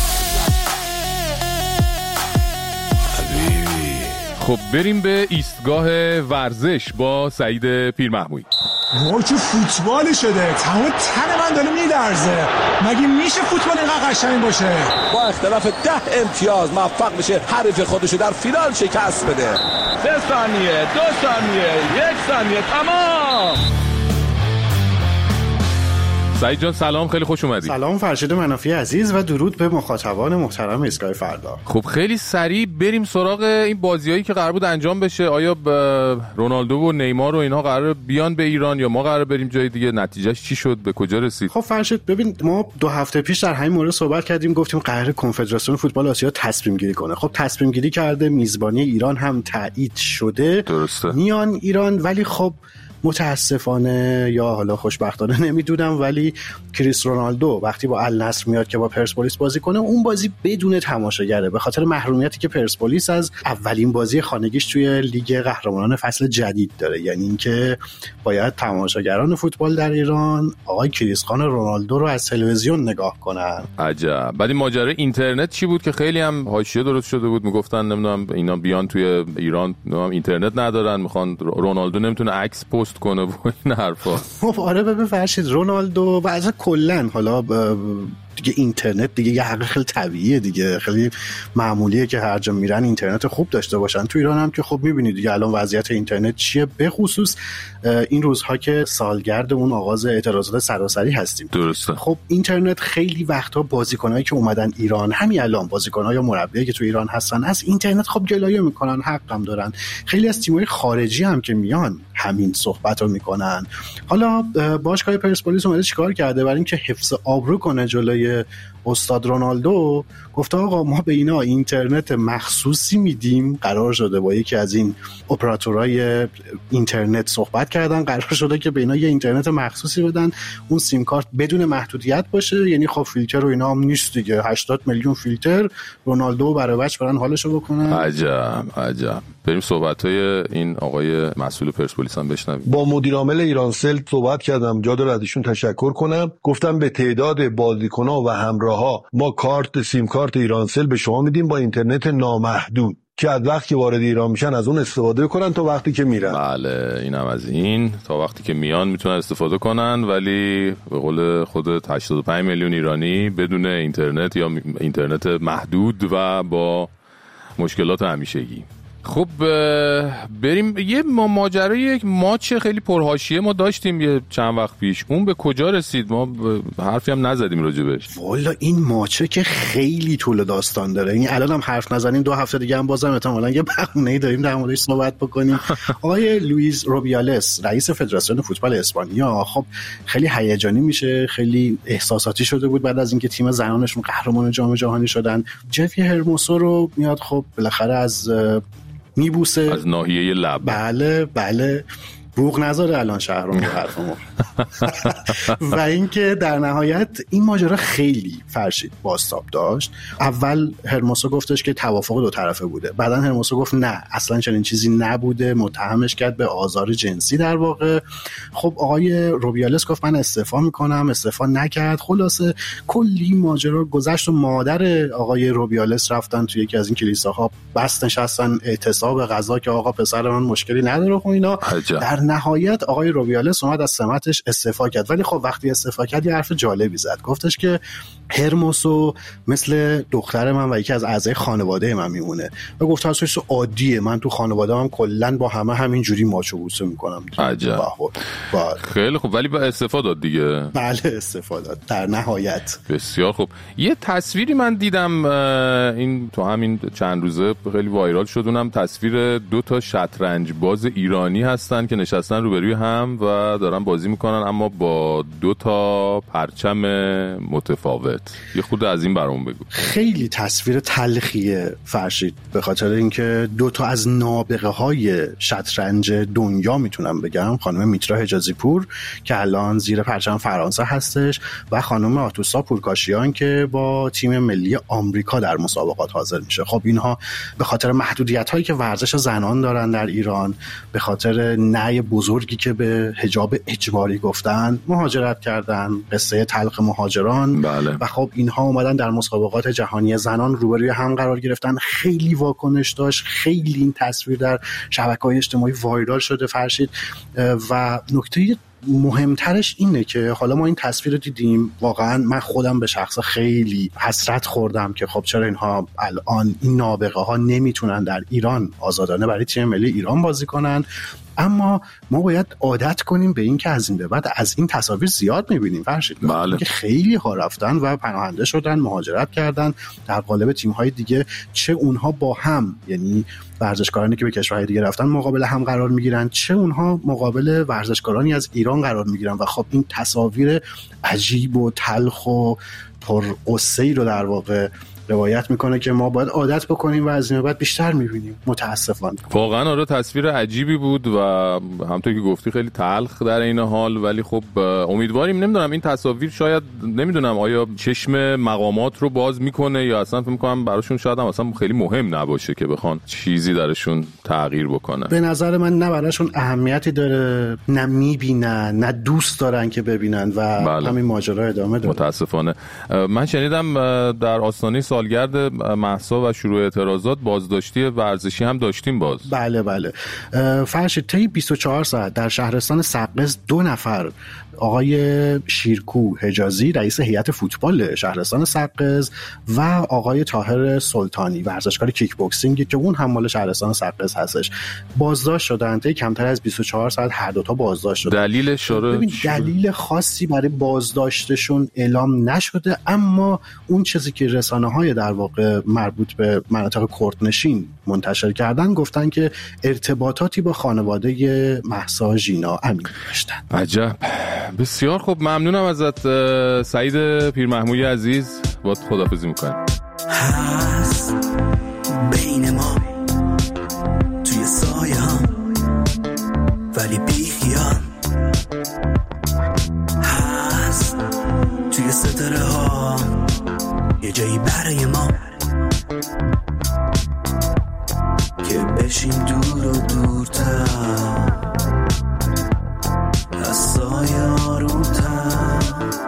Speaker 3: خب بریم به ایستگاه ورزش با سعید پیرمحمودی.
Speaker 14: وای چه فوتبالی شده، تمام تن من داره میلرزه. مگه میشه فوتبال اینقدر قشنگ باشه؟
Speaker 15: با اختلاف 10 امتیاز موفق میشه حریف خودشو در فینال شکست بده. 3 ثانیه 2 ثانیه 1 ثانیه تمام.
Speaker 3: سعید جان سلام، خیلی خوش اومدی.
Speaker 16: سلام فرشید منافی عزیز و درود به مخاطبان محترم ایستگاه فردا.
Speaker 3: خب خیلی سریع بریم سراغ این بازیایی که قرار بود انجام بشه. آیا رونالدو و نیمار و اینها قرار بیان به ایران یا ما قرار بریم جای دیگه؟ نتیجهش چی شد؟ به کجا رسید؟
Speaker 16: خب فرشید ببین، ما 2 هفته پیش در همین مورد صحبت کردیم، گفتیم قرار کنفدراسیون فوتبال آسیا تصمیم گیری کنه. خب تصمیم گیری کرده، میزبانی ایران هم تایید شده.
Speaker 3: درسته.
Speaker 16: میان ایران، ولی خب متاسفانه یا حالا خوشبختانه نمیدونم، ولی کریس رونالدو وقتی با النصر میاد که با پرسپولیس بازی کنه، اون بازی بدون تماشاگره به خاطر محرومیتی که پرسپولیس از اولین بازی خانگیش توی لیگ قهرمانان فصل جدید داره. یعنی اینکه باید تماشاگران فوتبال در ایران آقای کریس خان رونالدو رو از تلویزیون نگاه کنن.
Speaker 3: عجب. بعد این ماجرای اینترنت چی بود که خیلی هم حاشیه درست شده بود؟ میگفتن نمیدونم اینا بیان توی ایران نمیدونم اینترنت ندارن، میخوان رونالدو نمیتونه عکس پست کنه و این حرفا.
Speaker 16: خب آره ببین فرشید، رونالدو و اصلا کلا حالا دیگه اینترنت دیگه یه حق خیلی طبیعیه دیگه، خیلی معمولیه که هر جا میرن اینترنت خوب داشته باشن. تو ایران هم که خب میبینید دیگه الان وضعیت اینترنت چیه، به خصوص این روزها که سالگرد اون آغاز اعتراضات سراسری هستیم.
Speaker 3: درسته.
Speaker 16: خب اینترنت خیلی وقتا بازیکنایی که اومدن ایران، همین الان بازیکن‌ها یا مربیایی که تو ایران هستن از اینترنت خب گلایه میکنن، حق هم دارن. خیلی از تیم‌های خارجی هم که میان همین صحبتو میکنن. حالا باشگاه پرسپولیس اومده چیکار کرده؟ برای اینکه حفظ آبرو کنه جلوی استاد رونالدو، گفته آقا ما به اینا اینترنت مخصوصی میدیم. قرار شده با یکی از این اپراتورهای اینترنت صحبت کردن، قرار شده که به اینا یه اینترنت مخصوصی بدن، اون سیم کارت بدون محدودیت باشه. یعنی خب فیلتر و اینا هم نیست دیگه، 80 میلیون فیلتر، رونالدو برای بچ برن حالشو بکنن.
Speaker 3: عجب عجب. بریم صحبت‌های این آقای مسئول پرسپولیس هم بشنویم.
Speaker 17: با مدیر عامل ایرانسل صحبت کردم، جا داره ازشون تشکر کنم. گفتم به تعداد بازیکن‌ها و همراه‌ها ما سیم کارت ایرانسل به شما میدیم با اینترنت نامحدود که از وقتی که وارد ایران میشن از اون استفاده کنن تا وقتی که میرن.
Speaker 3: بله اینم از این، تا وقتی که میان میتونن استفاده کنن، ولی به قول خودت 85 میلیون ایرانی بدون اینترنت یا اینترنت محدود و با مشکلات همیشگی. خب بریم یه ماجرای یک ماچ خیلی پرحاشیه ما داشتیم یه چند وقت پیش، اون به کجا رسید؟ ما حرفی هم نزدیم راجبش.
Speaker 16: والا این ماچه که خیلی طول داستان داره، این الان هم حرف نزنیم 2 هفته دیگه هم بازم احتمالاً یه بهونه‌ای داریم در موردش صحبت بکنیم. آقای لوئیس روبیالس رئیس فدراسیون فوتبال اسپانیا خب خیلی هیجانی میشه، خیلی احساساتی شده بود بعد از اینکه تیم زنانشون قهرمان جام جهانی شدن. جفی هرموسو رو میاد خب بالاخره از میبوسه
Speaker 3: از ناحیه لب.
Speaker 16: بله بوق نذاره الان شهرام رو حرفمو. و اینکه در نهایت این ماجرا خیلی فرشید بازتاب داشت. اول هرموسو گفتش که توافق دو طرفه بوده، بعدن هرموسو گفت نه اصلا چنین چیزی نبوده، متهمش کرد به آزار جنسی در واقع. خب آقای روبیالس گفت من استعفا میکنم، استعفا نکرد. خلاصه کلی ماجرا گذشت و مادر آقای روبیالس رفتن توی یکی از این کلیساها بس نشستن اعتصاب غذا که آقا پسر من مشکلی نداره و اینا. در نهایت آقای روبیالس اومد از سمتش استعفا کرد. ولی خب وقتی استعفا کرد یه حرف جالبی زد، گفتش که هرموسو مثل دختر من و یکی از اعضای خانواده من میمونه و گفت اصلاش عادیه، من تو خانواده هم کلا با همه همین جوری ماچو بوسه میکنم.
Speaker 3: عجب. خیلی خوب. ولی با استعفا داد دیگه.
Speaker 16: بله استعفا داد در نهایت.
Speaker 3: بسیار خوب. یه تصویری من دیدم این تو همین چند روزه خیلی وایرال شد، اونم تصویر 2 شطرنج باز ایرانی هستن که نشستن روبروی هم و دارن بازی میکنن اما با 2 پرچم متفاوت. یه خود از این برام بگو.
Speaker 16: خیلی تصویر تلخیه فرشید، به خاطر اینکه 2 از نابغه های شطرنج دنیا میتونم بگم، خانم میترا حجازی پور که الان زیر پرچم فرانسه هستش و خانم آتوسا پورکاشیان که با تیم ملی آمریکا در مسابقات حاضر میشه. خب اینها به خاطر محدودیت هایی که ورزش زنان دارن در ایران، به خاطر نهی بزرگی که به حجاب اجباری گفتن، مهاجرت کردن، قصه تلخ مهاجران.
Speaker 3: بله.
Speaker 16: و خب اینها اومدن در مسابقات جهانی زنان روبروی هم قرار گرفتن. خیلی واکنش داشت، خیلی این تصویر در شبکه‌های اجتماعی وایرال شده فرشید. و نکته مهمترش اینه که حالا ما این تصویر رو دیدیم، واقعا من خودم به شخص خیلی حسرت خوردم که خب چرا اینها الان این نابغه ها نمیتونن در ایران آزادانه برای تیم ملی ایران بازی کنن. اما ما باید عادت کنیم به این که از این به بعد از این تصاویر زیاد میبینیم فرشید.
Speaker 3: بله.
Speaker 16: که خیلی ها رفتن و پناهنده شدن، مهاجرت کردن در قالب تیم‌های دیگه، چه اونها با هم، یعنی ورزشکارانی که به کشورهای دیگه رفتن مقابل هم قرار میگیرن، چه اونها مقابل ورزشکارانی از ایران قرار میگیرن. و خب این تصاویر عجیب و تلخ و پر قصه‌ای رو در واقع روایت میکنه که ما باید عادت بکنیم و از این بعد بیشتر میبینیم. متاسفانه
Speaker 3: واقعا آره تصویر عجیبی بود و همونطور که گفتی خیلی تلخ در این حال. ولی خب امیدواریم، نمیدونم این تصاویر شاید، نمیدونم آیا چشم مقامات رو باز میکنه یا اصلا فکر میکنم براشون شاید هم اصلا خیلی مهم نباشه که بخوان چیزی درشون تغییر بکنه.
Speaker 16: به نظر من نه براشون اهمیتی داره، نه میبینن، نه دوست دارن که ببینن و
Speaker 3: بله.
Speaker 16: همین ماجرا ادامه داره.
Speaker 3: متاسفانه. من شنیدم در آستانه سالگرد مهسا و شروع اعتراضات بازداشتی ورزشی هم داشتیم باز.
Speaker 16: بله فرشید طی 24 ساعت در شهرستان سقز 2 نفر، آقای شیرکو حجازی رئیس هیئت فوتبال شهرستان سقز و آقای طاهر سلطانی ورزشکار کیک بوکسینگ که اون هم مال شهرستان سقز هستش، بازداشت شدن. طی کمتر از 24 ساعت هر 2 بازداشت شدن. دلیل خاصی برای بازداشتشون اعلام نشده، اما اون چیزی که رسانه‌های در واقع مربوط به مناطق کردنشین منتشر کردن گفتن که ارتباطاتی با خانواده مهسا ژینا امینی داشتن.
Speaker 3: عجب. بسیار خوب، ممنونم ازت سعید پیرمحمودی عزیز. با خداحافظی میکنم.
Speaker 13: هست بین ما توی سایه هم ولی بی خیال، هست توی ستاره ها یه جایی برای ما که بشیم دور و دورتر از سایه آرومتر،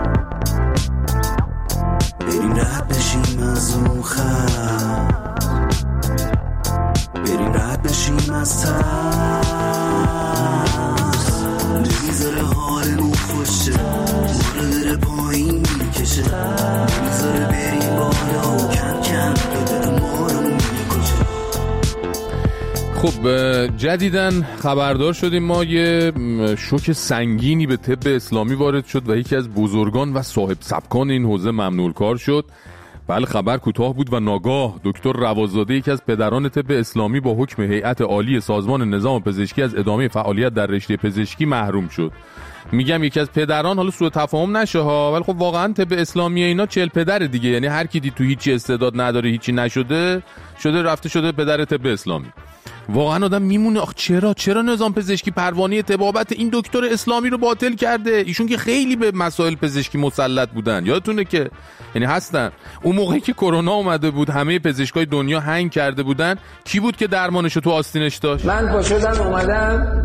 Speaker 13: بریم رد بشیم از اون خط، بریم رد بشیم از ترس، نمیذاره حالمون خوشه، ما رو داره پایین میکشه، نمیذاره بریم بالا و کم کم بدر ما رو میکشه.
Speaker 3: خب جدیدن خبردار شدیم ما یه شوک سنگینی به طب اسلامی وارد شد و یکی از بزرگان و صاحب سبکان این حوزه ممنوع کار شد. بله خبر کوتاه بود و ناگاه دکتر روازاده یکی از پدران طب اسلامی با حکم هیئت عالی سازمان نظام پزشکی از ادامه فعالیت در رشته پزشکی محروم شد. میگم یکی از پدران، حالا سوء تفاهم نشه ها، ولی خب واقعا طب اسلامی اینا 40 پدر دیگه، یعنی هر کی دید تو هیچی استعداد نداره، هیچی نشده، رفته شده پدر طب اسلامی. واقعا آدم میمونه چرا نظام پزشکی پروانه طبابت این دکتر اسلامی رو باطل کرده؟ ایشون که خیلی به مسائل پزشکی مسلط بودن، یادتونه که یعنی هستن. اون موقعی که کرونا اومده بود همه پزشکای دنیا هنگ کرده بودن، کی بود که درمانشو تو آستینش داشت؟
Speaker 6: من پاشدم اومدم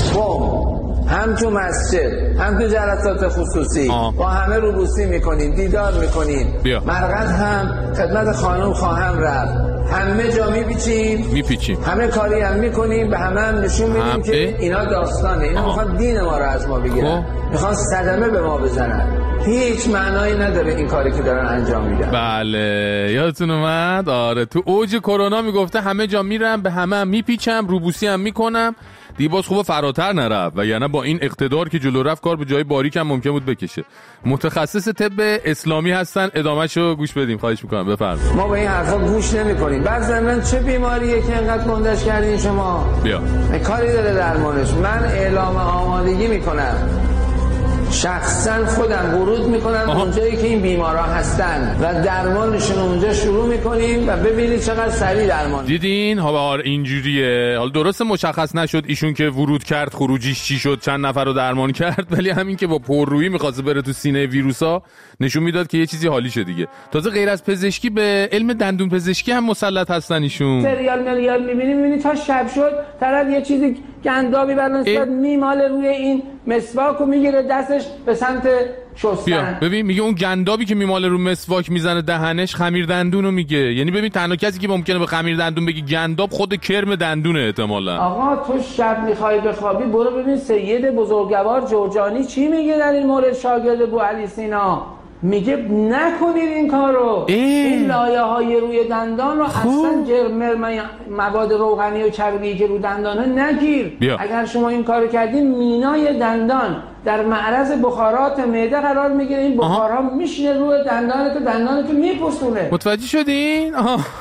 Speaker 6: هم تو مسجد هم تو جلسات خصوصی با همه روبوسی میکنیم، دیدار میکنیم، مرقد هم خدمت خانم خواهم رفت، همه جا میپیچیم، همه کاری هم میکنیم، به همه هم نشون میدیم که اینا داستانه، اینا میخوان دین ما رو از ما بگیرن، میخوان صدمه به ما بزنن. هیچ معنایی نداره این کاری که دارن انجام میدن.
Speaker 3: بله یادتون اومد؟ آره تو اوج کرونا میگفته همه جا میرم، به همه هم میپیچم، روبوسی هم میکنم. دیگه باز خوبه فراتر نرفت و یعنی با این اقتدار که جلو رفت کار به جای باریک هم ممکن بود بکشه. متخصص طب اسلامی هستن، ادامهشو گوش بدیم خواهش میکنم. بفرمایید.
Speaker 6: ما به این حرفا گوش نمیکنیم. بعد زمین چه بیماریه که انقدر گندش کردین شما؟
Speaker 3: بیا
Speaker 6: کاری داره درمانش. من اعلام آمادگی میکنم، شخصا خودم ورود میکنم اونجایی که این بیمارا هستن و درمانشون اونجا شروع میکنیم و ببینید چقدر سریع درمان.
Speaker 3: دیدین ها اینجوریه. حالا درست مشخص نشد ایشون که ورود کرد خروجیش چی شد، چند نفر رو درمان کرد، ولی همین که با پررویی میخواست بره تو سینه ویروسا نشون میداد که یه چیزی حالی شد دیگه. تازه غیر از پزشکی به علم دندون پزشکی هم مسلط هستن ایشون.
Speaker 6: سریال میبینید تا شب شد طرف یه چیزی گندابی برنسبت میماله روی این مسواک و میگیره دستش به سمت شستن.
Speaker 3: ببین میگه اون گندابی که میماله رو مسواک میزنه دهنش خمیر دندونو میگه. یعنی ببین تنها کسی که ممکنه به خمیر دندون بگی گنداب خود کرم دندونه احتمالاً.
Speaker 6: آقا تو شب میخوای بخوابی برو ببین سید بزرگوار جرجانی چی میگه در این مورد شاگرد بوعلی سینا. میگه نکنید این کارو. این لایه های روی دندان رو اصلا مواد روغنی و چربی که رو دندانه نگیر. اگر شما این کارو کردین مینای دندان در معرض بخارات معده قرار میگیره، این بخارها میشینه روی دندانتو میپوسونه.
Speaker 3: متوجه شدین؟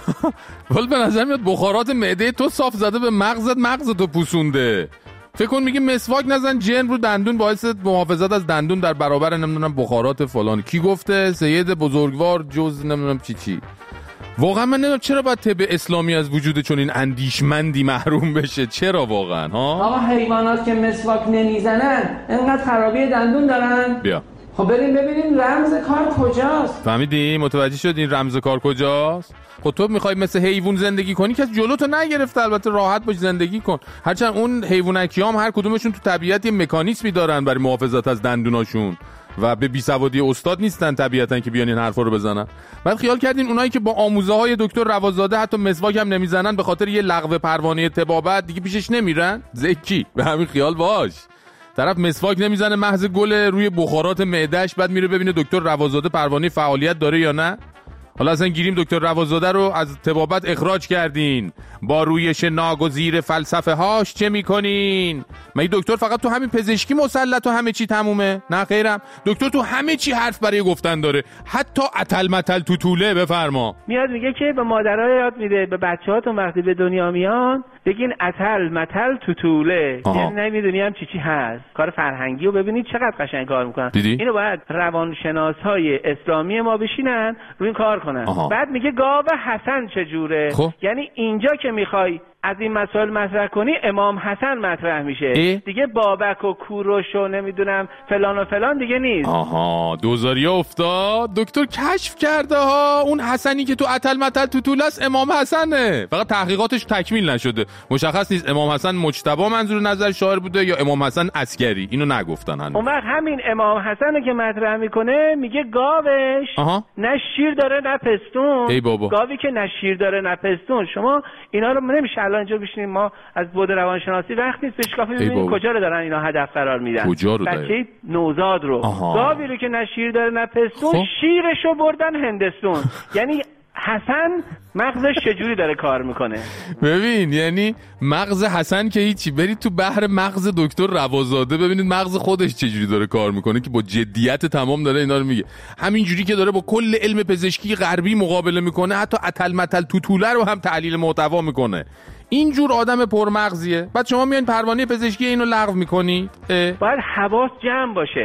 Speaker 3: ولی به نظر میاد بخارات معده تو صاف زده به مغزتو پوسونده. فکر کن میگه مسواک نزن جن رو دندون باعث محافظت از دندون در برابر نمیدونم بخارات فلان. کی گفته؟ سید بزرگوار جز نمیدونم چی. واقعا من نمیدونم چرا باید طب اسلامی از وجود چون این اندیشمندی محروم بشه. چرا واقعا ها؟
Speaker 6: آقا حیوانات که مسواک نمیزنن انقدر خرابی دندون دارن؟
Speaker 3: بیا
Speaker 6: خب بریم ببینیم رمز کار کجاست.
Speaker 3: فهمیدی؟ متوجه شدین رمز کار کجاست؟ خب تو میخوای مثل حیوان زندگی کنی که جلوتو نگرفته، البته راحت باش زندگی کن. هرچند اون حیوانکیام هر کدومشون تو طبیعت یه مکانیزمی دارن برای محافظت از دندوناشون و به بیسوادی استاد نیستن طبیعتا که بیان این حرفا رو بزنن. بعد خیال کردین اونایی که با آموزه های دکتر روازاده حتی مسواک هم نمیزنن به خاطر یه لغو پروانه طبابت دیگه پیشش نمیرن؟ زکی به همین خیال باش. طرف مسواک نمیزنه محض گل روی بخارات معدهش، بعد میره ببینه دکتر روازاده پروانه فعالیت داره یا نه. حالا اصلا گیریم دکتر روازاده رو از طبابت اخراج کردین، با رویش ناگزیر فلسفه هاش چه میکنین؟ مگه دکتر فقط تو همین پزشکی مسلط و همه چی تمومه؟ نه خیرم، دکتر تو همه چی حرف برای گفتن داره، حتی اتل متل تو طوله. بفرما.
Speaker 18: میاد میگه که به مادرها یاد میده به بچه‌هاتون وقتی به دنیا میان بگین اتل متل تو طوله، یعنی نمیدونی هم چی هست. کار فرهنگی رو ببینید چقدر قشنگ کار میکنن. اینو باید روانشناس‌های اسلامی ما بشینن روی این کار کنن. بعد میگه گاو حسن چجوره؟ یعنی اینجا که میخوای از این مسائل مطرح کنی امام حسن مطرح میشه دیگه، بابک و کوروش و نمیدونم فلان و فلان دیگه نیست.
Speaker 3: دوزاری افتاد. دکتر کشف کرده ها اون حسنی که تو اتل متل تو طول است امام حسنه، فقط تحقیقاتش تکمیل نشده. مشخص نیست امام حسن مجتبی منظور نظر شاعر بوده یا امام حسن عسکری، اینو نگفتن هنوز.
Speaker 18: اون وقت همین امام حسن که مطرح میکنه میگه گاوش نه شیر داره نه پستون. گاوی که نه شیر داره نه پستون، شما اینا رو نمیشه الان اینجا بشینیم ما از بود روانشناسی وقت نیست بشکافیم ببینیم کجا رو دارن اینا هدف قرار میدن. بچه نوزاد رو، گاوی رو که نه شیر داره نه پستون، شیرشو بردن هندستون. یعنی حسن مغزش چجوری داره کار میکنه؟
Speaker 3: ببین یعنی مغز حسن که هیچی، برید تو بحر مغز دکتر روازاده ببینید مغز خودش چجوری داره کار میکنه که با جدیت تمام داره اینا رو میگه. همینجوری که داره با کل علم پزشکی غربی مقابله میکنه، حتی اتل متل تو طوله رو هم تحلیل محتوا میکنه. اینجور آدم پرمغزیه. بعد شما میان پروانه پزشکی اینو لغو میکنید.
Speaker 18: باید حواس جمع باشه.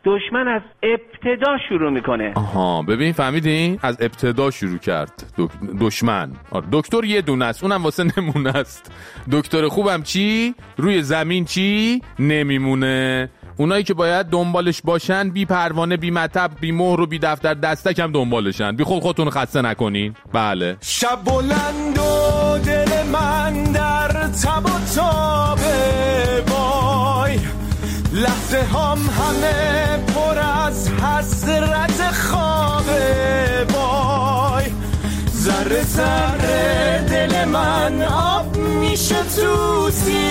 Speaker 18: دشمن از ابتدا شروع میکنه.
Speaker 3: آها ببین فهمیدین؟ از ابتدا شروع کرد دشمن. دکتر یه دونه است، اونم واسه نمونه است. دکتر خوبم چی؟ روی زمین چی؟ نمیمونه. اونایی که باید دنبالش باشن بی پروانه، بی مطب، بی مهر و بی دفتر دستک هم دنبالشن. بی خودتون خسته نکنین. بله.
Speaker 7: شب بلند و دل من در تب و تابه وای، لحظه هم همه پر از حسرت خوابه وای، ذره ذره دل من آب میشه تو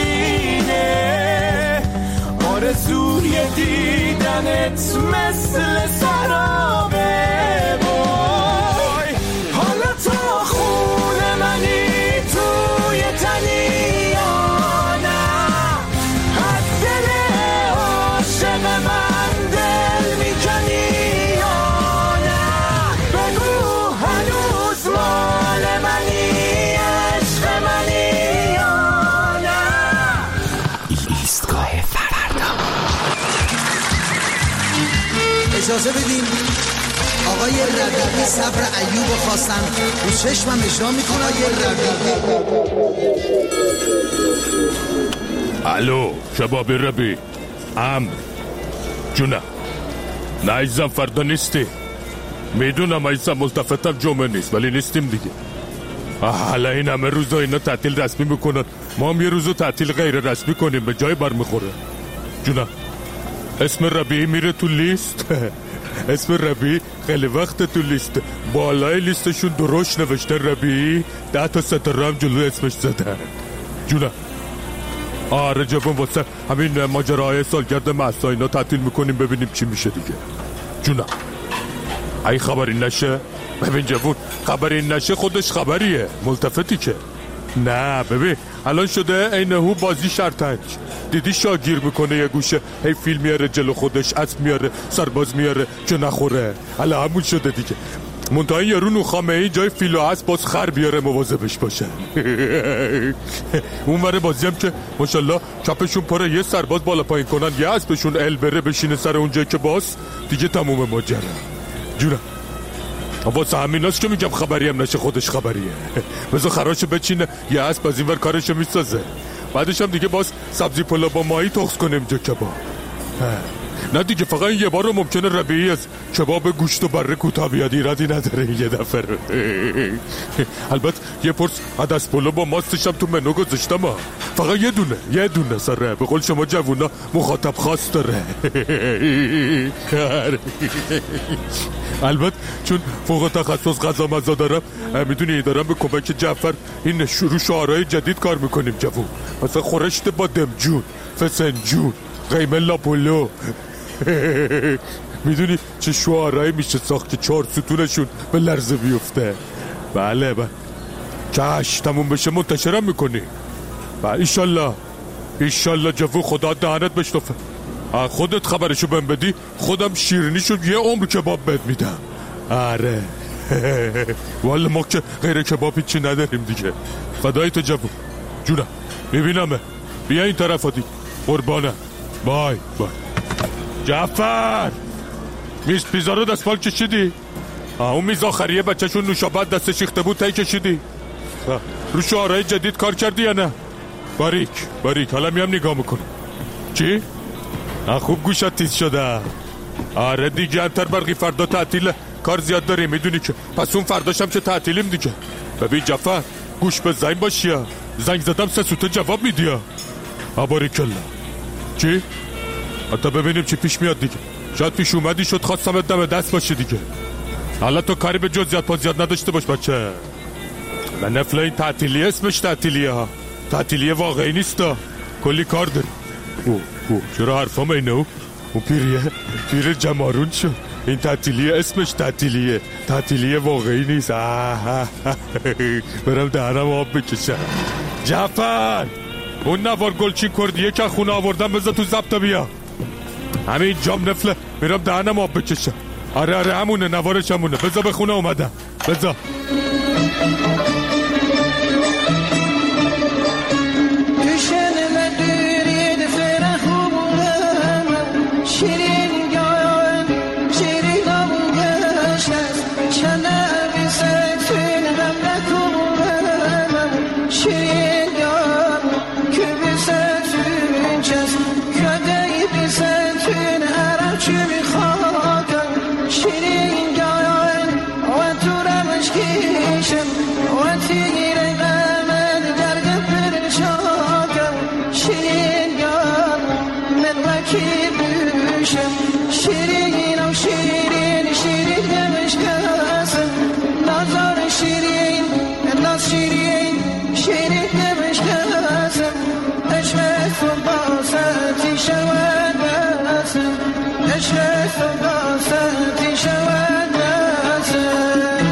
Speaker 7: سینه، آرزوی دیدنت مثل سرابه وای، حالا تو خونه منی توی تنی یا نه، از دل عاشق من دل میکنی یا نه، بگو هنوز مال منی عشق منی یا نه.
Speaker 13: ایستگاه
Speaker 19: اجازه بدین آقای ربیعی صبر ایوب خواستن رو چشمم اجرا میکنه. آقای ربیعی.
Speaker 11: الو شباب ربی امر جونه. نه ایزم فردا نیستی، میدونم ایزم ملتفتم جمعه نیست ولی نیستیم دیگه. حالا این همه روزا اینا تعطیل رسمی میکنن، ما هم یه روزو تعطیل غیر رسمی کنیم، به جای بر میخوره. جونه اسم ربیعی میره تو لیست. اسم ربیعی خیلی وقت تو لیست، بالای لیستشون درشت نوشته ربیعی، 10 تا ستاره هم جلو اسمش زدن. جونه آره جوون واسه همین ماجراهای سالگرد مهسا اینا تعطیل میکنیم، ببینیم چی میشه دیگه. جونه ای خبری نشه؟ ببین جوون خبری نشه خودش خبریه، ملتفتی که نه. ببین الان شده اینه هو بازی شرطنج، دیدی شاگیر میکنه یه گوشه، هی فیلم میاره جلو خودش، اسب میاره، سرباز میاره که نخوره. الان همون شده دیگه. منتهای یارو نوخامه ای جای فیل و اسب باز خر بیاره مواظبش باشه. اون وره بازی هم که ماشالله چپشون پره، یه سرباز بالا پایین کنن، یه اسبشون ال بره بشینه سر اونجایی که باز دیگه تموم ماجرا. جونه واسه همین هست که میگم خبری هم نشه خودش خبریه. بذار خراشو بچینه، یه اسب از این ور کارشو میسازه، بعدش هم دیگه باز سبزی پلو با ماهی تخص کنیم جا کباب. نه دیگه فقط یه بار رو ممکنه ربیعی از کباب گوشت و بره کوتاه بیاد، ایرادی نداره یه دفعه. البته یه پرس عدس پلو با ماستش هم تو منو گذاشتم، فقط یه دونه سره، به قول شما جوونا مخاطب خاص داره. البته چون فوق تخصص غذا مزا دارم، میدونی دارم به کمک جعفر این شعارهای جدید کار میکنیم جوون، مثلا خورشت با دمجون، فسنجون، قیمه لاپولو. میدونی چه شعارهایی میشه ساخت که 4 ستونشون به لرزه بیفته. بله چش تموم بشه منتشرم میکنی. بله ایشالله جوون خدا دهنت بشنفه. خودت خبرشو بهم بدی، خودم شیرینیشو یه عمر کباب بهت میدم. آره والا ما که غیر کباب هیچی نداریم دیگه. فدای تو جوون. جونم میبینمه، بیا این طرف دیگه قربانه. بای جعفر میز پیزا رو دستمال کشیدی؟ اون میز آخریه بچهشون نوشابه دستش ریخته بود تایی کشیدی؟ رو شعارهای جدید کار کردی یا نه؟ باریک حالا میام نگاه میکنم. چی؟ خوب گوشت تیز شده. آره دیگه انتر برقی فردا تعطیله، کار زیاد داریم میدونی که، پس اون فرداشم که تعطیلیم دیگه. ببین جعفر گوش به زنگ باشی، زنگ زدم 3 سوته جواب میدی. باریکالله. چی؟ حتی ببینیم چی پیش میاد دیگه، شاید پیش اومدی شد خواستم دم دست باشی دیگه. حالا تو کاری به جزئیات پازیاد نداشته باش بچه. من نفله این تعطیلیه اسمش تعطیلیه ها، تعطیلیه واقعی نیست، کلی کار داری. چرا حرفام اینه؟ اون پیر جمارون شد. این تعطیلیه اسمش تعطیلیه واقعی نیست. برم دهنم آب بکشم. جعفر اون نوار گلچین کردیه که خونه آوردم بذار تو ضبط بیا. همین جام نفله میرم دهنم آب بکشم. آره همونه نوارش همونه، بذار به خونه اومدم بذار.
Speaker 7: شیرین عشق هستم عشق تو باستی شود هستم عشق تو باستی شود هستم.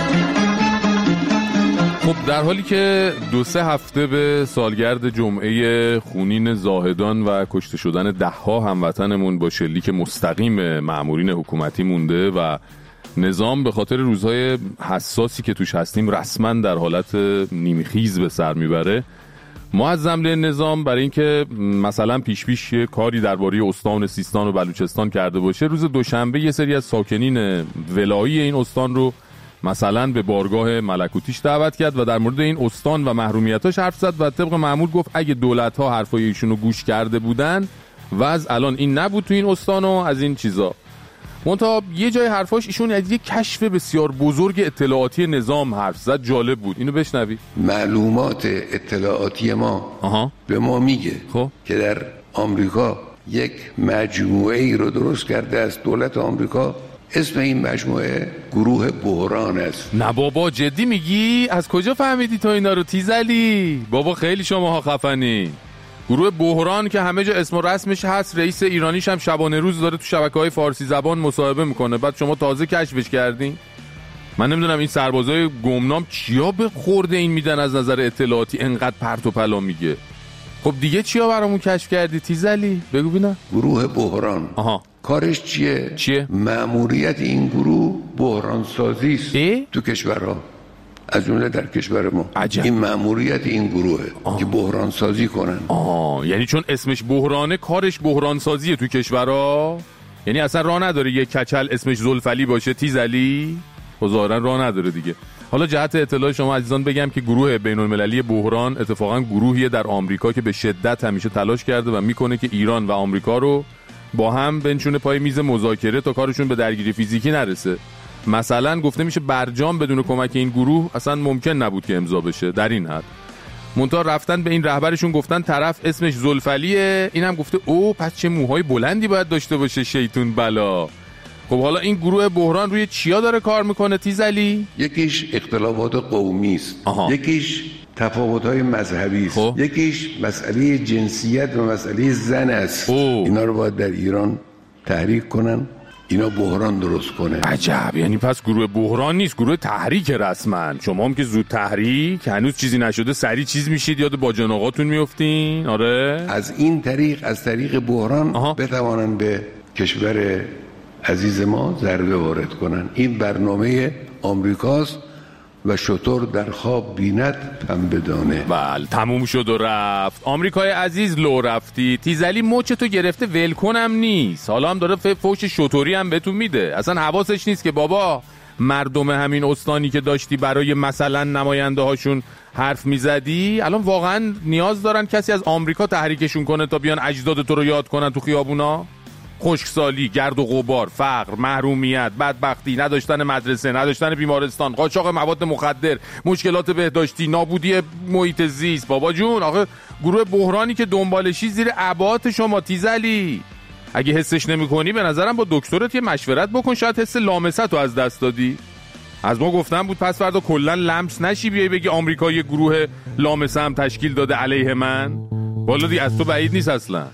Speaker 3: خب در حالی که 2-3 هفته به سالگرد جمعه خونین زاهدان و کشته شدن 10 هموطنمون با شلیک مستقیم مأمورین حکومتی مونده و نظام به خاطر روزهای حساسی که توش هستیم رسما در حالت نیمخیز به سر میبره، ما از ضمن نظام برای اینکه مثلا پیش کاری درباره استان سیستان و بلوچستان کرده باشه، روز دوشنبه یه سری از ساکنین ولایی این استان رو مثلا به بارگاه ملکوتیش دعوت کرد و در مورد این استان و محرومیتاش حرف زد و طبق معمول گفت اگه دولت‌ها حرفای ایشونو گوش کرده بودن وضع الان این نبود تو این استان و از این چیزا. منتها یه جای حرفاش ایشون از یه کشف بسیار بزرگ اطلاعاتی نظام حرف زد، جالب بود، اینو بشنوید.
Speaker 20: معلومات اطلاعاتی ما به ما میگه که در آمریکا یک مجموعه ای رو درست کرده از دولت آمریکا، اسم این مجموعه گروه بحران است.
Speaker 3: نه بابا جدی میگی؟ از کجا فهمیدی تو اینا رو تیزعلی؟ بابا خیلی شماها خفنی. گروه بحران که همه جا اسم و رسمش هست، رئیس ایرانیش هم شبانه روز داره تو شبکه‌های فارسی زبان مصاحبه میکنه، بعد شما تازه کشفش کردین؟ من نمیدونم این سربازای گمنام چیا به خورده این میدن از نظر اطلاعاتی انقدر پرت و پلا میگه. خب دیگه چیا برامون کشف کردی تیزعلی؟ بگو ببینم.
Speaker 20: گروه بحران کارش چیه؟ مأموریت این گروه بحران سازی است تو کشورها، از جمله در کشور ما. عجب. این مأموریت این گروهه که بحران سازی کنن.
Speaker 3: یعنی چون اسمش بحرانه کارش بحران سازیه تو کشورها؟ یعنی اصلا راه نداره یه کچل اسمش زلفلی باشه تیزعلی؟ ظاهرا راه نداره دیگه. حالا جهت اطلاع شما عزیزان بگم که گروه بین‌المللی بحران اتفاقا گروهیه در آمریکا که به شدت همیشه تلاش کرده و میکنه که ایران و آمریکا رو با هم بنشونه پای میز مذاکره تا کارشون به درگیری فیزیکی نرسه. مثلا گفته میشه برجام بدون کمک این گروه اصلا ممکن نبود که امضا بشه در این حد. منتها رفتن به این رهبرشون گفتن طرف اسمش زلفلیه، اینم گفته او پس چه موهای بلندی باید داشته باشه شیطون بلا. خب حالا این گروه بحران روی چیا داره کار میکنه تیزعلی؟
Speaker 20: یکیش اختلافات قومی است، یکیش تفاوت‌های مذهبی است، یکیش مسئله جنسیت و مسئله زن است. اینا رو باید در ایران تحریک کنن، اینا بحران درست کنه.
Speaker 3: عجب، یعنی پس گروه بحران نیست، گروه تحریک رسما. شما هم که زود تحریک هنوز چیزی نشده سری چیز میشید یاد باجان آقاتون میافتین. آره
Speaker 20: از این طریق، از طریق بحران بتوانن به کشور عزیز ما ضربه وارد کنن. این برنامه آمریکاست و شطور در خواب بیند پنبه دانه.
Speaker 3: بله تموم شد و رفت. آمریکای عزیز لو رفتی. تیزعلی مچ تو گرفته ولکنم نیست، حالا هم داره فوش شطوری هم بهتون میده. اصلا حواسش نیست که بابا مردم همین استانی که داشتی برای مثلا نماینده هاشون حرف میزدی الان واقعا نیاز دارن کسی از آمریکا تحریکشون کنه تا بیان اجداد تو رو یاد کنن تو خیابونا؟ خشکسالی، گرد و غبار، فقر، محرومیت، بدبختی، نداشتن مدرسه، نداشتن بیمارستان، قاچاق مواد مخدر، مشکلات بهداشتی، نابودی محیط زیست. بابا جون آخه گروه بحرانی که دنبالشی زیر عبات شما تیزعلی. اگه حسش نمی‌کنی به نظرم با دکترت یه مشورت بکن، شاید حس لامست رو از دست دادی. از ما گفتن بود پس فردا کلا لمس نشی بیای بگی آمریکا یه گروه لامسه هم تشکیل داده علیه من. والدی از تو بعید نیست اصلا.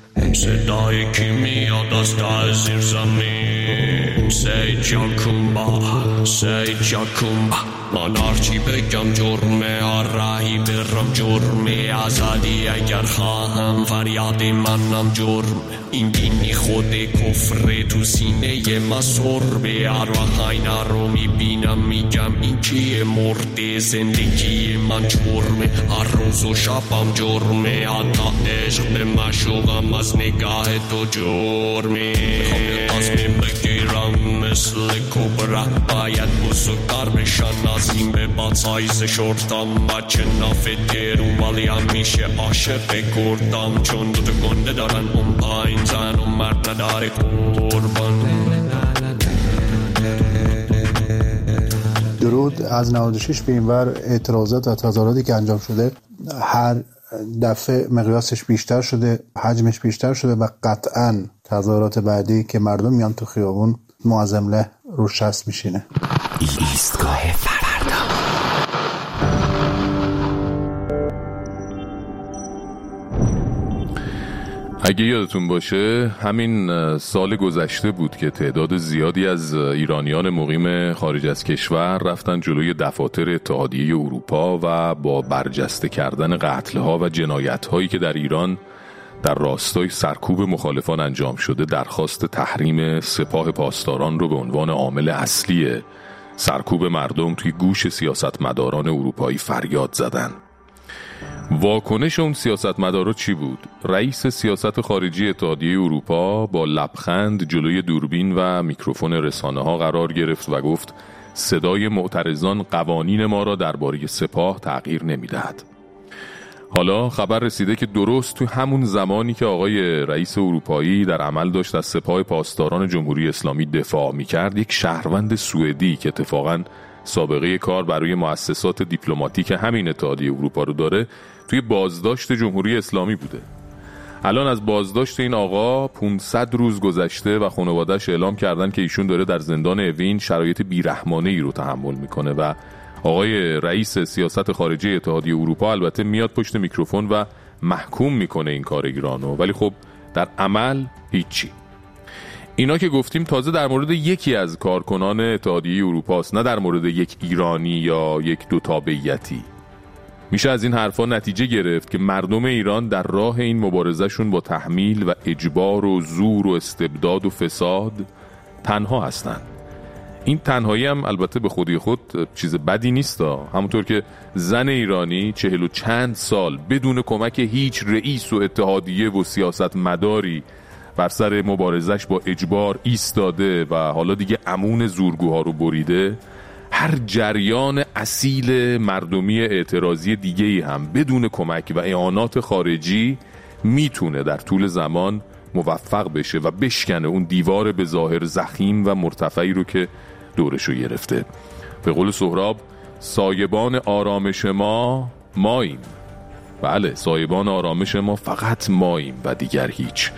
Speaker 13: صدای کی میاد از زیر زمین؟ سید جاکومبا، سید جاکومبا. من هرچی بگم جرمه، هر راهی برم جرمه. آزادی اگر خواهم فریاد منم جرم. این دینی خود کفر تو سینه ما سربه. ارواح اینا رو میبینم میگم این کیه مرده. زندگی من جرمه، هر روز و شبم جرمه. حتی عشق به مشوقم از نگاه تو جرمه. از من بگیرم مثل کبرا، باید بزرگتر بشن از این به باد سایز شورتم. بچه نافته رو ولی همیشه عاشق کردم. چون دوتا گنده دارن اون پایین زن و مرد نداره قربان.
Speaker 16: درود. از 96 به این ور اعتراضات و تظاهراتی که انجام شده هر دفعه مقیاسش بیشتر شده، حجمش بیشتر شده و قطعاً تظاهرات بعدی که مردم میان تو خیابون معظمله رو شست میشینه. ایستگاه فردا.
Speaker 3: اگه یادتون باشه همین سال گذشته بود که تعداد زیادی از ایرانیان مقیم خارج از کشور رفتن جلوی دفاتر اتحادیه اروپا و با برجسته کردن قتل‌ها و جنایت‌هایی که در ایران در راستای سرکوب مخالفان انجام شده درخواست تحریم سپاه پاسداران رو به عنوان عامل اصلی سرکوب مردم توی گوش سیاستمداران اروپایی فریاد زدن. واکنش اون سیاستمدارا چی بود؟ رئیس سیاست خارجی اتحادیه اروپا با لبخند جلوی دوربین و میکروفون رسانه‌ها قرار گرفت و گفت صدای معترضان قوانین ما را درباره سپاه تغییر نمی‌دهد. حالا خبر رسیده که درست تو همون زمانی که آقای رئیس اروپایی در عمل داشت از سپاه پاسداران جمهوری اسلامی دفاع می‌کرد، یک شهروند سوئدی که اتفاقاً سابقه کار برای مؤسسات دیپلماتیک همین اتحادیه اروپا رو داره توی بازداشت جمهوری اسلامی بوده. الان از بازداشت این آقا 500 روز گذشته و خانواده‌اش اعلام کردن که ایشون داره در زندان اوین شرایط بیرحمانه‌ای رو تحمل میکنه و آقای رئیس سیاست خارجی اتحادیه اروپا البته میاد پشت میکروفون و محکوم میکنه این کار ایرانو، ولی خب در عمل هیچی. اینا که گفتیم تازه در مورد یکی از کارکنان اتحادیه اروپا است، نه در مورد یک ایرانی یا یک دو تابعیتی. میشه از این حرفا نتیجه گرفت که مردم ایران در راه این مبارزهشون با تحمیل و اجبار و زور و استبداد و فساد تنها هستن. این تنهایی هم البته به خودی خود چیز بدی نیست. همونطور که زن ایرانی 40 و چند سال بدون کمک هیچ رئیس و اتحادیه و سیاست مداری بر سر مبارزش با اجبار ایستاده و حالا دیگه امون زورگوها رو بریده، هر جریان اصیل مردمی اعتراضی دیگه‌ای هم بدون کمک و اعانات خارجی میتونه در طول زمان موفق بشه و بشکنه اون دیوار به ظاهر ضخیم و مرتفعی رو که دورشو گرفته. به قول سهراب سایبان آرامش ما ماییم. بله، سایبان آرامش ما فقط ماییم و دیگر هیچ.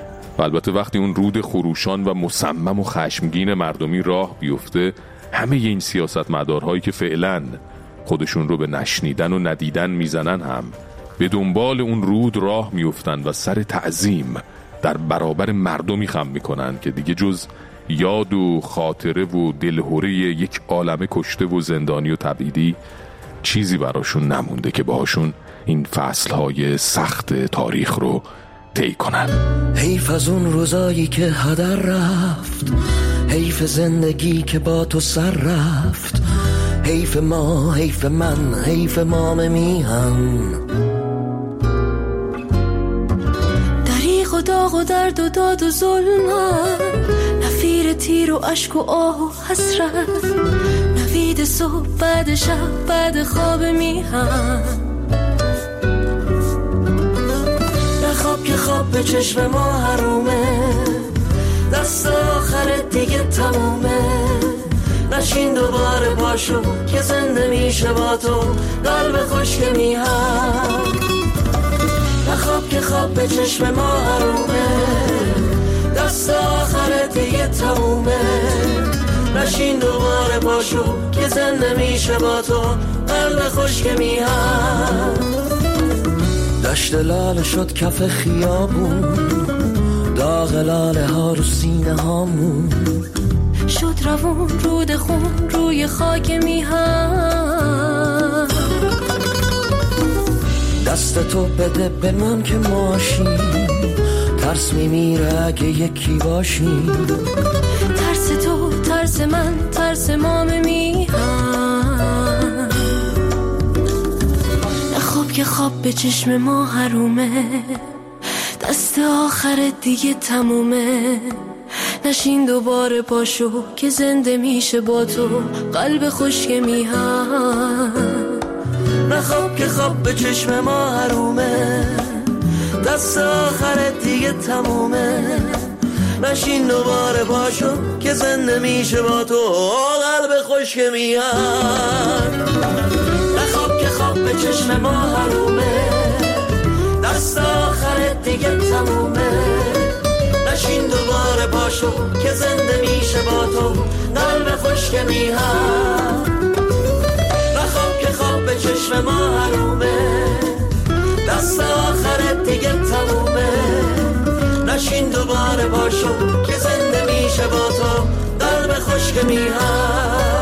Speaker 3: و البته وقتی اون رود خروشان و مصمم و خشمگین مردمی راه بیفته، همه این سیاستمدارهایی که فعلا خودشون رو به نشنیدن و ندیدن میزنن هم به دنبال اون رود راه میفتن و سر تعظیم در برابر مردمی خم میکنن که دیگه جز یاد و خاطره و دلهوره یک عالمه کشته و زندانی و تبعیدی چیزی براشون نمونده که باهاشون این فصلهای سخت تاریخ رو طی کنن.
Speaker 13: حیف از اون روزایی که هدر رفت، حیف زندگی که با تو سر رفت، حیف ما، حیف من، حیف مام میهن.
Speaker 7: دریغ و داغ و درد و داد و ظلمت، نفیر تیر و عشق و آه و حسرت، نوید صبح بعد شب بعد خواب میهن. نخواب که خواب به چشم ما حرومه، دست آخر دیگه تمومه. نشین دوباره پاشو که زنده میشه با تو قلب خشک میهن. نخواب که خواب به چشم ما حرومه، دست آخر دیگه تمومه. نشین دوباره پاشو که زنده میشه با تو قلب خشک میهن.
Speaker 13: دشت لاله شد کف خیابون، داغ لاله ها رو سینه هامون،
Speaker 7: شد روون رود خون روی خاک میهن.
Speaker 13: دست تو بده به من که ماشیم، ترس میمیره اگه یکی باشیم.
Speaker 7: ترس تو، ترس من، ترس مام میهن. نخواب که خواب به چشم ما حرومه، دست آخر دیگه تمومه. نشین دوباره پاشو که زنده میشه با تو قلب خشک میهن.
Speaker 13: نخواب که خواب به چشم ما حرومه، دست آخر دیگه تمومه. نشین دوباره پاشو که زنده میشه با تو قلب خشک میهن. نخواب که خواب به چشم ما حرومه، دست آخر دیگه تمومه. نشین دوباره پاشو که زنده میشه با تو قلب خشک میهن. نخواب که خواب به چشم ما حرومه، دست آخر دیگه تمومه.
Speaker 7: پاشو که زنده میشه با تو قلب خشک میهن.